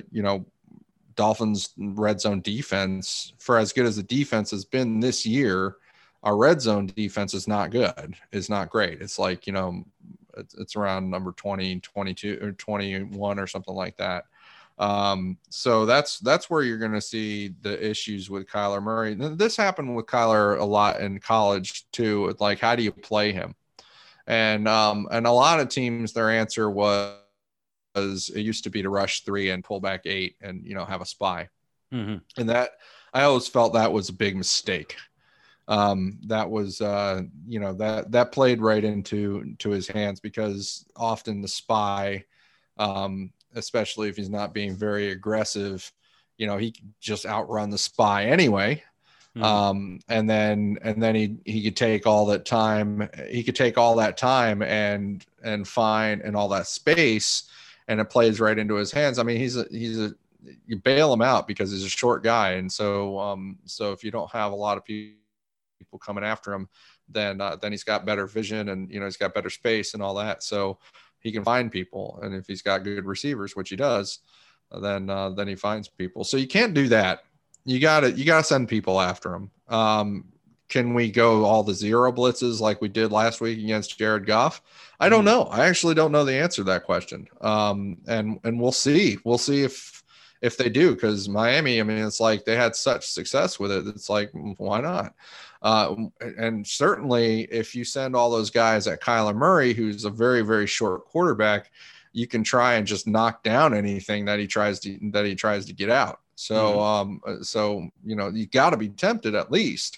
Dolphins red zone defense, for as good as the defense has been this year, our red zone defense is not good. It's not great. It's like, it's around number 20, 22 or 21 or something like that. So that's where you're going to see the issues with Kyler Murray. This happened with Kyler a lot in college too. Like, how do you play him? And a lot of teams, their answer was it used to be to rush 3 and pull back 8 and, have a spy. Mm-hmm. And that, I always felt that was a big mistake. That was, that played right into his hands, because often the spy, especially if he's not being very aggressive, he could just outrun the spy anyway. Mm-hmm. And then he could take all that time. He could take all that time and find and all that space, and it plays right into his hands. I mean, you bail him out because he's a short guy. And so if you don't have a lot of people coming after him, then he's got better vision, and he's got better space and all that, so he can find people. And if he's got good receivers, which he does, then he finds people. So you can't do that. You gotta send people after him. Can we go all the zero blitzes like we did last week against Jared Goff? I don't know. I actually don't know the answer to that question. And we'll see if they do, because Miami, I mean, it's like they had such success with it. It's like, why not? And certainly if you send all those guys at Kyler Murray, who's a very, very short quarterback, you can try and just knock down anything that he tries to get out. So, you got to be tempted at least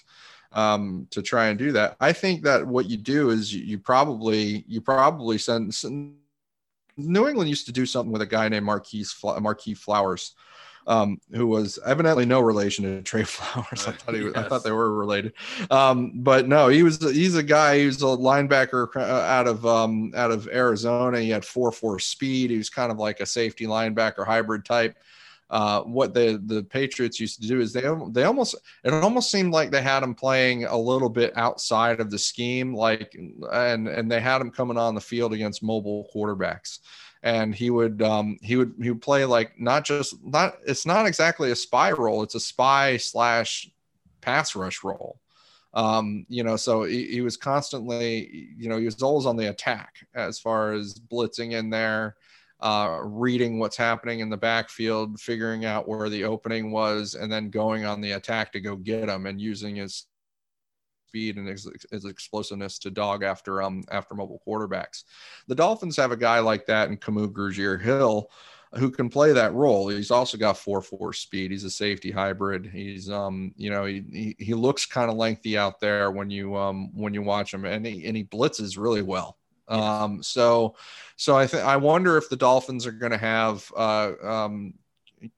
to try and do that. I think that what you do is you probably send. New England used to do something with a guy named Marquise Flowers, who was evidently no relation to Trey Flowers. I thought they were related, but no, he's a guy who's a linebacker out of Arizona. He had 4.4 speed. He was kind of like a safety linebacker hybrid type. What the Patriots used to do is it almost seemed like they had him playing a little bit outside of the scheme, and they had him coming on the field against mobile quarterbacks, and he would play like it's not exactly a spy role, it's a spy / pass rush role. So he was constantly, he was always on the attack as far as blitzing in there, reading what's happening in the backfield, figuring out where the opening was, and then going on the attack to go get them, and using his speed and his explosiveness to dog after mobile quarterbacks. The Dolphins have a guy like that in Kamu Grugier-Hill, who can play that role. He's also got 4.4 speed. He's a safety hybrid. He's he looks kind of lengthy out there when you watch him, and he blitzes really well. So I wonder if the Dolphins are going to have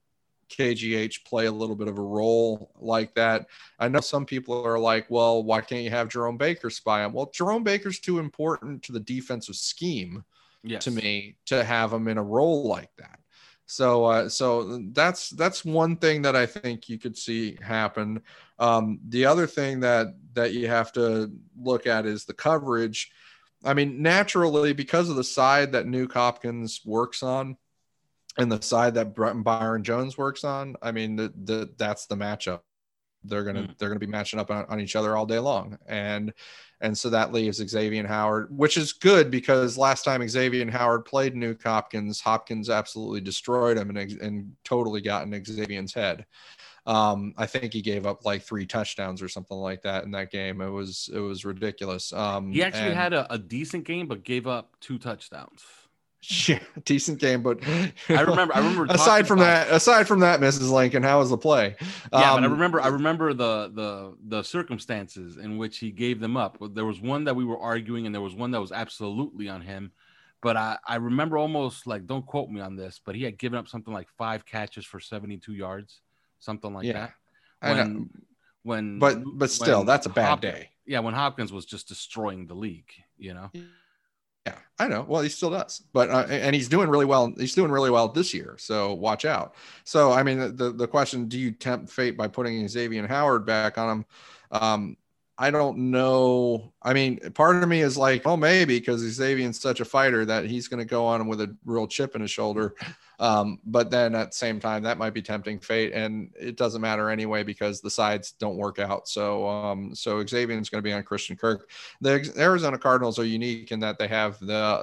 KGH play a little bit of a role like that. I know some people are like, well, why can't you have Jerome Baker spy him? Well, Jerome Baker's too important to the defensive scheme to me to have him in a role like that. So that's one thing that I think you could see happen. The other thing that you have to look at is the coverage. I mean, naturally, because of the side that Nuke Hopkins works on and the side that Byron Jones works on, I mean, that's the matchup. They're gonna be matching up on each other all day long, and so that leaves Xavier Howard, which is good because last time Xavier Howard played Nuke Hopkins, Hopkins absolutely destroyed him and totally got in Xavier's head. I think he gave up like 3 touchdowns or something like that in that game. It was ridiculous. He actually had a decent game, but gave up 2 touchdowns. Yeah, decent game, but I remember. aside from that, Mrs. Lincoln, how was the play? Yeah, but I remember the circumstances in which he gave them up. There was one that we were arguing, and there was one that was absolutely on him. But I remember almost, like, don't quote me on this, but he had given up something like 5 catches for 72 yards, something like that. I know. But still, that's a bad day. Yeah, when Hopkins was just destroying the league, you know. Yeah, I know. Well, he still does, but and he's doing really well. He's doing really well this year, so watch out. So, I mean, the question: do you tempt fate by putting Xavier Howard back on him? I don't know. I mean, part of me is like, well, maybe because Xavier's such a fighter that he's going to go on him with a real chip in his shoulder. But then at the same time, that might be tempting fate, and it doesn't matter anyway because the sides don't work out. So Xavier's going to be on Christian Kirk. The Arizona Cardinals are unique in that they have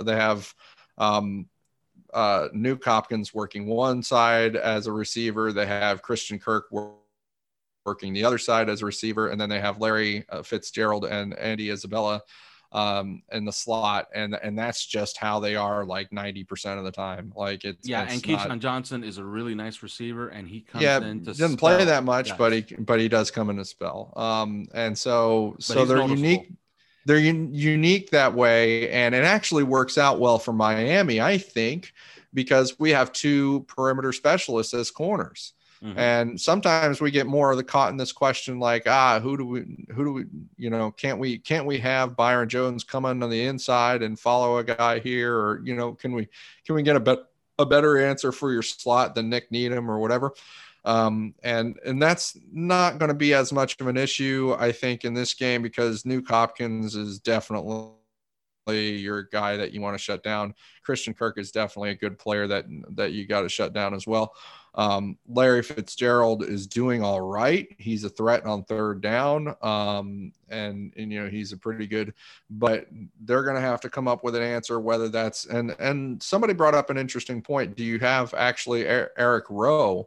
Nuke Hopkins working one side as a receiver. They have Christian Kirk working the other side as a receiver, and then they have Larry Fitzgerald and Andy Isabella in the slot, and that's just how they are like 90% of the time. Like it's and Keyshawn Johnson is a really nice receiver, and he comes in to doesn't play that much, guys. but he does come in to spell. And so they're unique. They're unique that way, and it actually works out well for Miami, I think, because we have 2 perimeter specialists as corners. Mm-hmm. And sometimes we get more of the caught in this question, like, who do we, you know, can't we have Byron Jones come on the inside and follow a guy here, or, you know, can we get a better answer for your slot than Nick Needham or whatever? And that's not going to be as much of an issue, I think, in this game because Nuke Hopkins is definitely your guy that you want to shut down. Christian Kirk is definitely a good player that you got to shut down as well. Larry Fitzgerald is doing all right. He's a threat on 3rd down. And you know, he's a pretty good, but they're going to have to come up with an answer, whether that's, and somebody brought up an interesting point. Do you have actually Eric Rowe,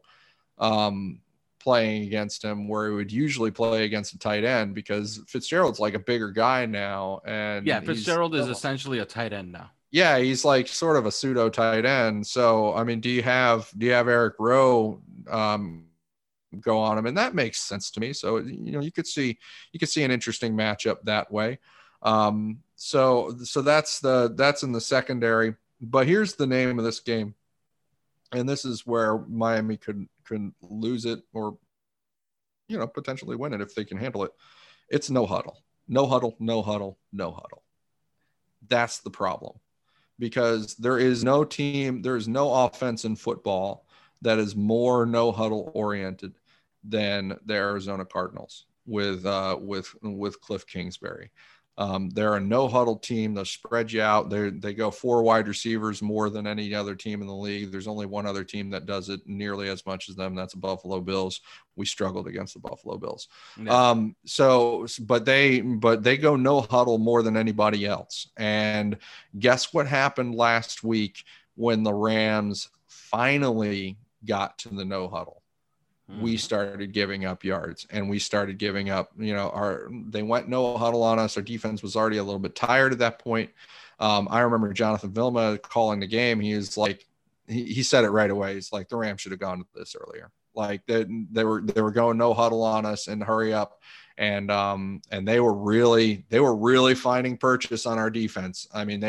playing against him where he would usually play against a tight end, because Fitzgerald's like a bigger guy now. And Fitzgerald is essentially a tight end now. Yeah, he's like sort of a pseudo tight end. So, I mean, do you have Eric Rowe go on him? And that makes sense to me. So, you know, you could see an interesting matchup that way. So that's in the secondary. But here's the name of this game, and this is where Miami could lose it, or, you know, potentially win it if they can handle it. It's no huddle. No huddle, no huddle, no huddle. That's the problem. Because there is no offense in football that is more no huddle oriented than the Arizona Cardinals with Cliff Kingsbury. They're a no huddle team. They'll spread you out. They go 4 wide receivers more than any other team in the league. There's only one other team that does it nearly as much as them. That's the Buffalo Bills. We struggled against the Buffalo Bills. Yeah. But they go no huddle more than anybody else. And guess what happened last week when the Rams finally got to the no huddle? We started giving up yards, and we started giving up, you know, they went no huddle on us. Our defense was already a little bit tired at that point. I remember Jonathan Vilma calling the game. He was like, he said it right away. He's like, the Rams should have gone to this earlier. Like they were going no huddle on us and hurry up. And they were really finding purchase on our defense. I mean,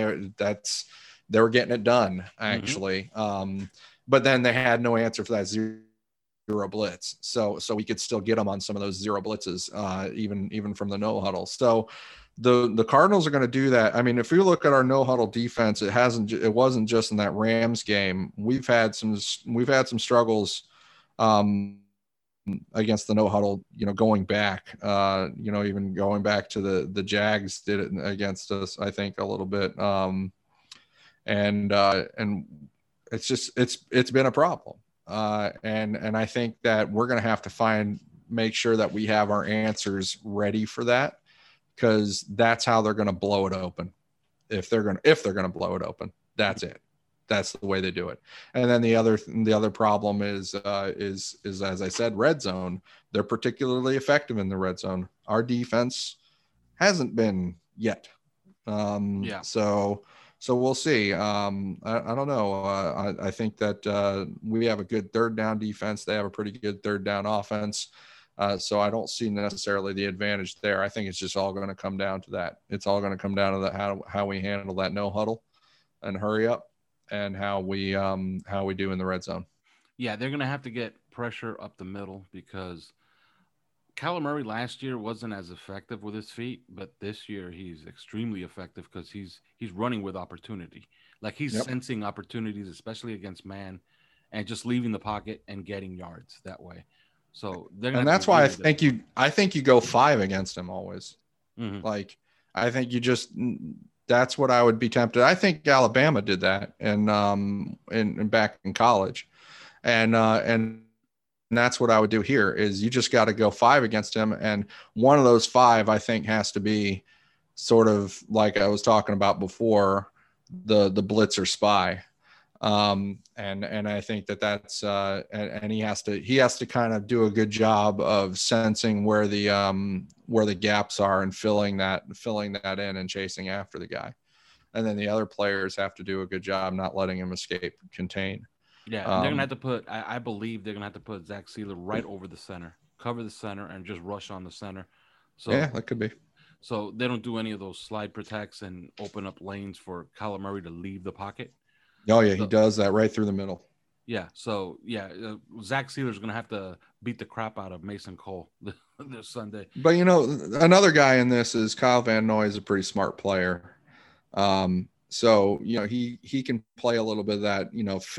they were getting it done actually. But then they had no answer for that 0 blitz. So we could still get them on some of those zero blitzes, even from the no huddle. So the Cardinals are going to do that. I mean, if you look at our no huddle defense, it wasn't just in that Rams game. We've had some struggles against the no huddle, going back, even going back to the Jags did it against us, I think, a little bit. And it's been a problem. And I think that we're going to have to make sure that we have our answers ready for that, because that's how they're going to blow it open. If they're going to blow it open, that's it. That's the way they do it. And then the other problem is as I said, red zone. They're particularly effective in the red zone. Our defense hasn't been yet. So we'll see. I don't know. I think that we have a good third down defense. They have a pretty good third down offense. So I don't see necessarily the advantage there. I think it's just all going to come down to that. It's all going to come down to how we handle that no huddle and hurry up, and how we do in the red zone. Yeah, they're going to have to get pressure up the middle, because Kyler Murray last year wasn't as effective with his feet, but this year he's extremely effective because he's running with opportunity. Like he's sensing opportunities, especially against man, and just leaving the pocket and getting yards that way. So that's why I think you go 5 against him always. Mm-hmm. Like I think that's what I would be tempted. I think Alabama did that and back in college, and that's what I would do here. Is you just got to go 5 against him, and one of those 5 I think has to be sort of like I was talking about before, the blitzer spy. And I think that's and he has to kind of do a good job of sensing where the gaps are and filling that in and chasing after the guy. And then the other players have to do a good job not letting him escape contain. Yeah, and they're gonna have to put. I believe they're gonna have to put Zach Sealer right over the center, cover the center, and just rush on the center. So yeah, that could be. So they don't do any of those slide protects and open up lanes for Kyler Murray to leave the pocket. Oh yeah, he does that right through the middle. Yeah, so Zach Sealer's gonna have to beat the crap out of Mason Cole this Sunday. But another guy in this is Kyle Van Noy is a pretty smart player. So he can play a little bit of that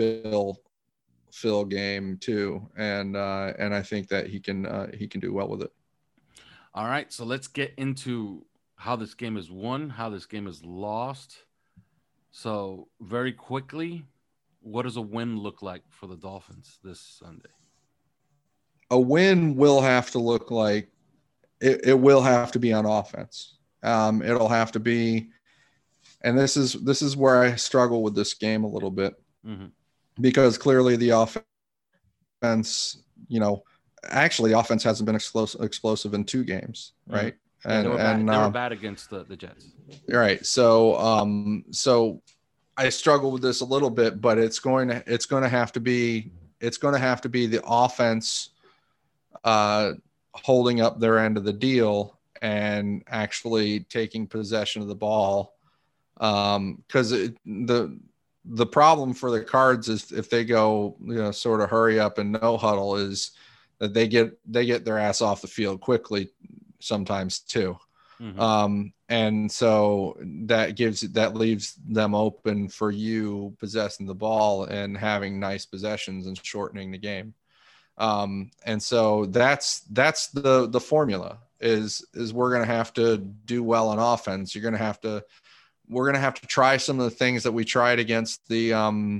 fill game too, and I think that he can do well with it. All right, so let's get into how this game is won, how this game is lost. So very quickly, what does a win look like for the Dolphins this Sunday? A win will have to look like it will have to be on offense. It'll have to be, and this is where I struggle with this game a little bit, because clearly the offense, actually offense hasn't been explosive in 2 games, right? Yeah, they were bad against the Jets. Right. So I struggle with this a little bit, but it's going to have to be the offense holding up their end of the deal and actually taking possession of the ball. Because the problem for the Cards is if they go, sort of hurry up and no huddle, is that they get their ass off the field quickly sometimes too. And so that leaves them open for you possessing the ball and having nice possessions and shortening the game. And so that's the formula is we're going to have to do well on offense. We're going to have to try some of the things that we tried against the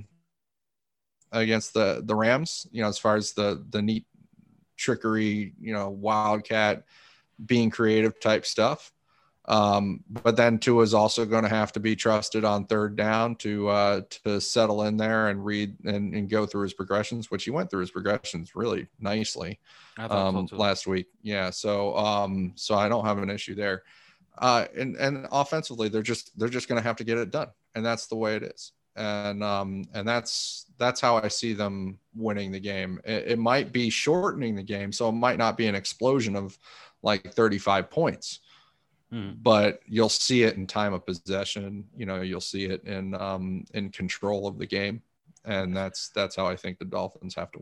Rams, as far as the neat trickery, wildcat, being creative type stuff. But then Tua is also going to have to be trusted on third down to settle in there and read and go through his progressions, which he went through his progressions really nicely last week. Yeah. So I don't have an issue there. And offensively, they're just going to have to get it done, and that's the way it is. And that's how I see them winning the game. It might be shortening the game, so it might not be an explosion of like 35 points. But you'll see it in time of possession. You'll see it in control of the game, and that's how I think the Dolphins have to win.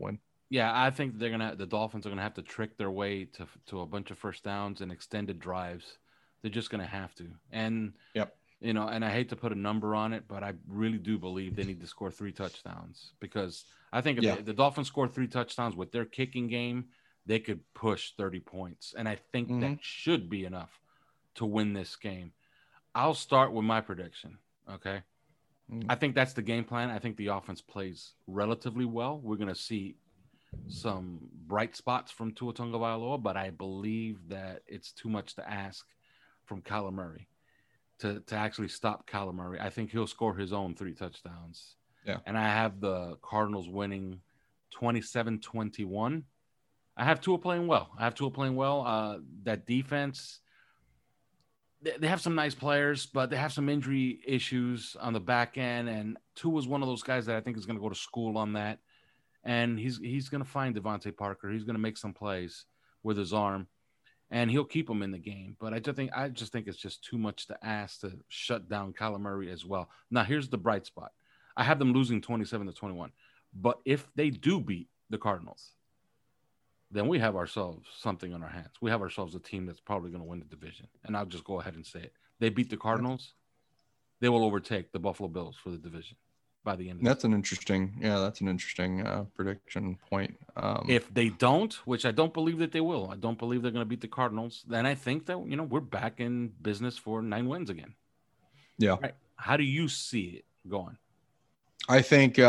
Yeah, I think the Dolphins are gonna have to trick their way to a bunch of first downs and extended drives. They're just gonna have to. And Yep. and I hate to put a number on it, but I really do believe they need to score 3 touchdowns, because I think if Yeah. the Dolphins score 3 touchdowns with their kicking game, they could push 30 points. And I think that Hmm. should be enough to win this game. I'll start with my prediction. Okay. I think that's the game plan. I think the offense plays relatively well. We're going to see some bright spots from Tua Tagovailoa, but I believe that it's too much to ask from Kyler Murray to actually stop Kyler Murray. I think he'll score his own 3 touchdowns. Yeah. And I have the Cardinals winning 27-21. I have Tua playing well. That defense, they have some nice players, but they have some injury issues on the back end. And Tua is one of those guys that I think is going to go to school on that. And he's going to find Devontae Parker. He's going to make some plays with his arm, and he'll keep him in the game. But I just think it's just too much to ask to shut down Kyler Murray as well. Now, here's the bright spot. I have them losing 27-21. But if they do beat the Cardinals, then we have ourselves something on our hands. We have ourselves a team that's probably going to win the division. And I'll just go ahead and say it. They beat the Cardinals, they will overtake the Buffalo Bills for the division by the end of That's an interesting prediction point. If they don't, which I don't believe that they will, I don't believe they're going to beat the Cardinals, then I think that, we're back in business for 9 wins again. Yeah. Right. How do you see it going? I think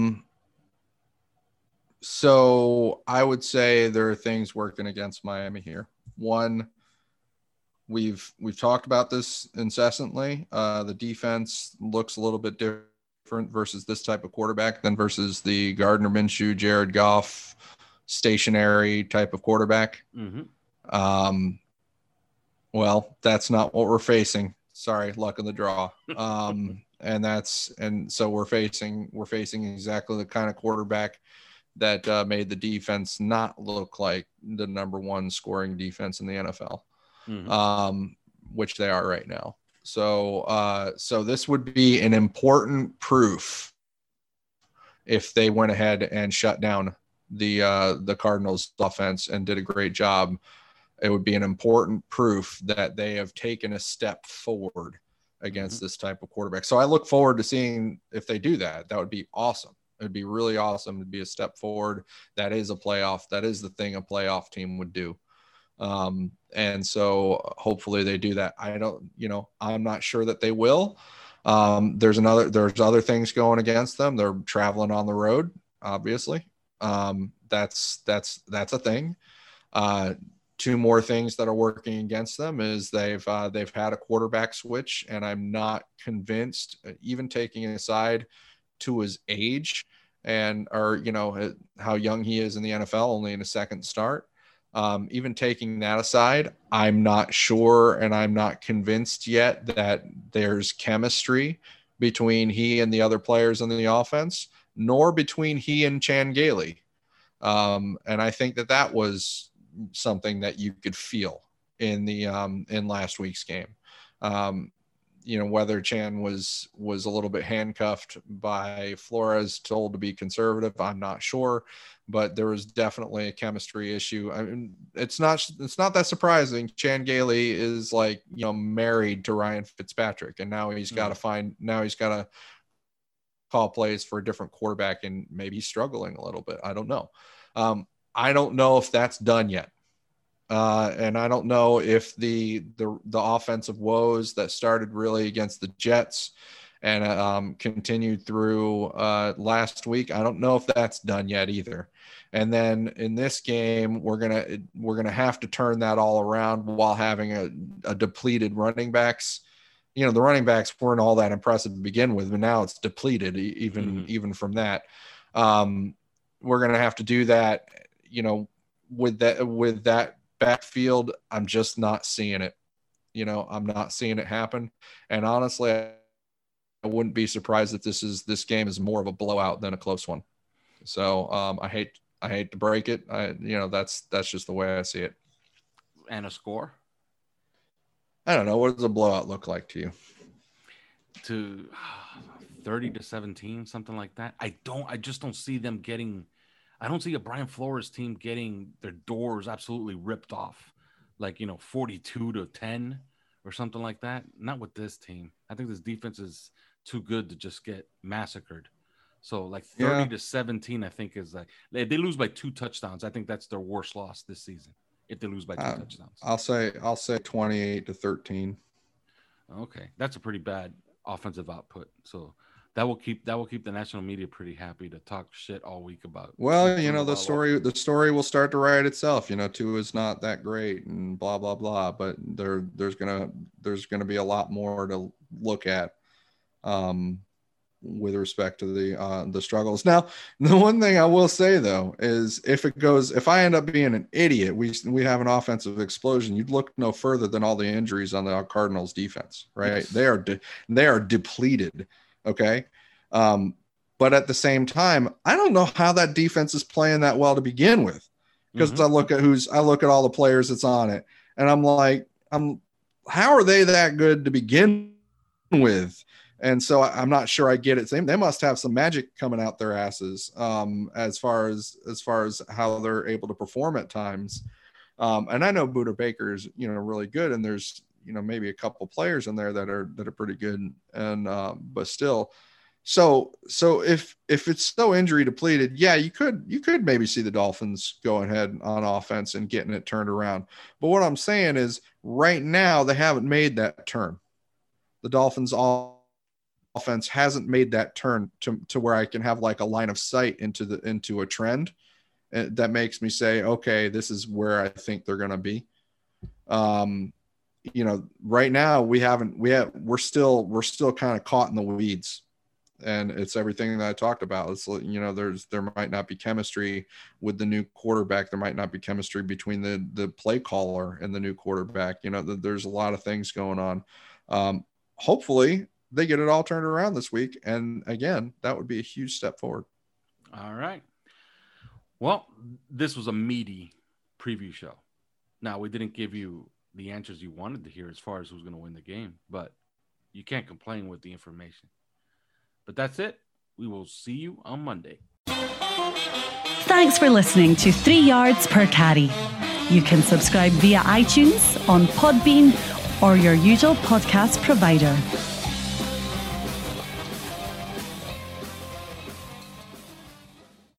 so I would say there are things working against Miami here. One, we've talked about this incessantly. The defense looks a little bit different versus this type of quarterback than versus the Gardner Minshew, Jared Goff, stationary type of quarterback. Mm-hmm. Well, that's not what we're facing. Sorry, luck of the draw. And so we're facing exactly the kind of quarterback that made the defense not look like the number one scoring defense in the NFL, which they are right now. So this would be an important proof if they went ahead and shut down the Cardinals offense and did a great job. It would be an important proof that they have taken a step forward against this type of quarterback. So I look forward to seeing if they do that. That would be awesome. It would be really awesome to be a step forward. That is a playoff. That is the thing a playoff team would do. And so hopefully they do that. I'm not sure that they will. There's other things going against them. They're traveling on the road, obviously. That's a thing. Two more things that are working against them is they've had a quarterback switch, and I'm not convinced, even taking aside to his age or how young he is in the NFL, only in a second start. Even taking that aside, I'm not sure, and I'm not convinced yet that there's chemistry between he and the other players in the offense, nor between he and Chan Gailey. And I think that was something that you could feel in the in last week's game. Whether Chan was a little bit handcuffed by Flores, told to be conservative, I'm not sure, but there was definitely a chemistry issue. I mean, it's not that surprising. Chan Gailey is married to Ryan Fitzpatrick, and now he's got to call plays for a different quarterback, and maybe he's struggling a little bit. I don't know. I don't know if that's done yet. And I don't know if the offensive woes that started really against the Jets and continued through last week, I don't know if that's done yet either. And then in this game, we're gonna have to turn that all around while having a depleted running backs. The running backs weren't all that impressive to begin with, but now it's depleted even from that. We're gonna have to do that. With that backfield, I'm just not seeing it. I'm not seeing it happen. And honestly, I wouldn't be surprised if this game is more of a blowout than a close one. So I hate to break it. That's just the way I see it. And a score? I don't know. What does a blowout look like to you? To 30-17, something like that. I just don't see them getting. I don't see a Brian Flores team getting their doors absolutely ripped off, like, 42-10 or something like that. Not with this team. I think this defense is too good to just get massacred. So like 30-17, I think is like, if they lose by 2 touchdowns, I think that's their worst loss this season. If they lose by 2 touchdowns, I'll say 28-13. Okay, that's a pretty bad offensive output. So that will keep the national media pretty happy to talk shit all week about. Well, the story will start to write itself. Tua is not that great and blah blah blah. But there's gonna be a lot more to look at. With respect to the struggles. Now, the one thing I will say though is if I end up being an idiot, we have an offensive explosion. You'd look no further than all the injuries on the Cardinals defense, right? Yes. They are depleted. Okay. But at the same time, I don't know how that defense is playing that well to begin with, because I look at all the players that's on it, and I'm like, how are they that good to begin with? And so I'm not sure I get it. They must have some magic coming out their asses as far as how they're able to perform at times. And I know Budda Baker is, really good, and there's, maybe a couple players in there that are pretty good. And but still, so if it's so injury depleted, yeah, you could maybe see the Dolphins going ahead on offense and getting it turned around. But what I'm saying is right now they haven't made that turn. The Dolphins offense hasn't made that turn to where I can have like a line of sight into a trend that makes me say, okay, this is where I think they're going to be. Right now we're still kind of caught in the weeds, and it's everything that I talked about. It's, there might not be chemistry with the new quarterback. There might not be chemistry between the play caller and the new quarterback. There's a lot of things going on. Hopefully they get it all turned around this week. And again, that would be a huge step forward. All right. Well, this was a meaty preview show. Now, we didn't give you the answers you wanted to hear as far as who's going to win the game, but you can't complain with the information. But that's it. We will see you on Monday. Thanks for listening to 3 Yards Per Carry. You can subscribe via iTunes, on Podbean, or your usual podcast provider.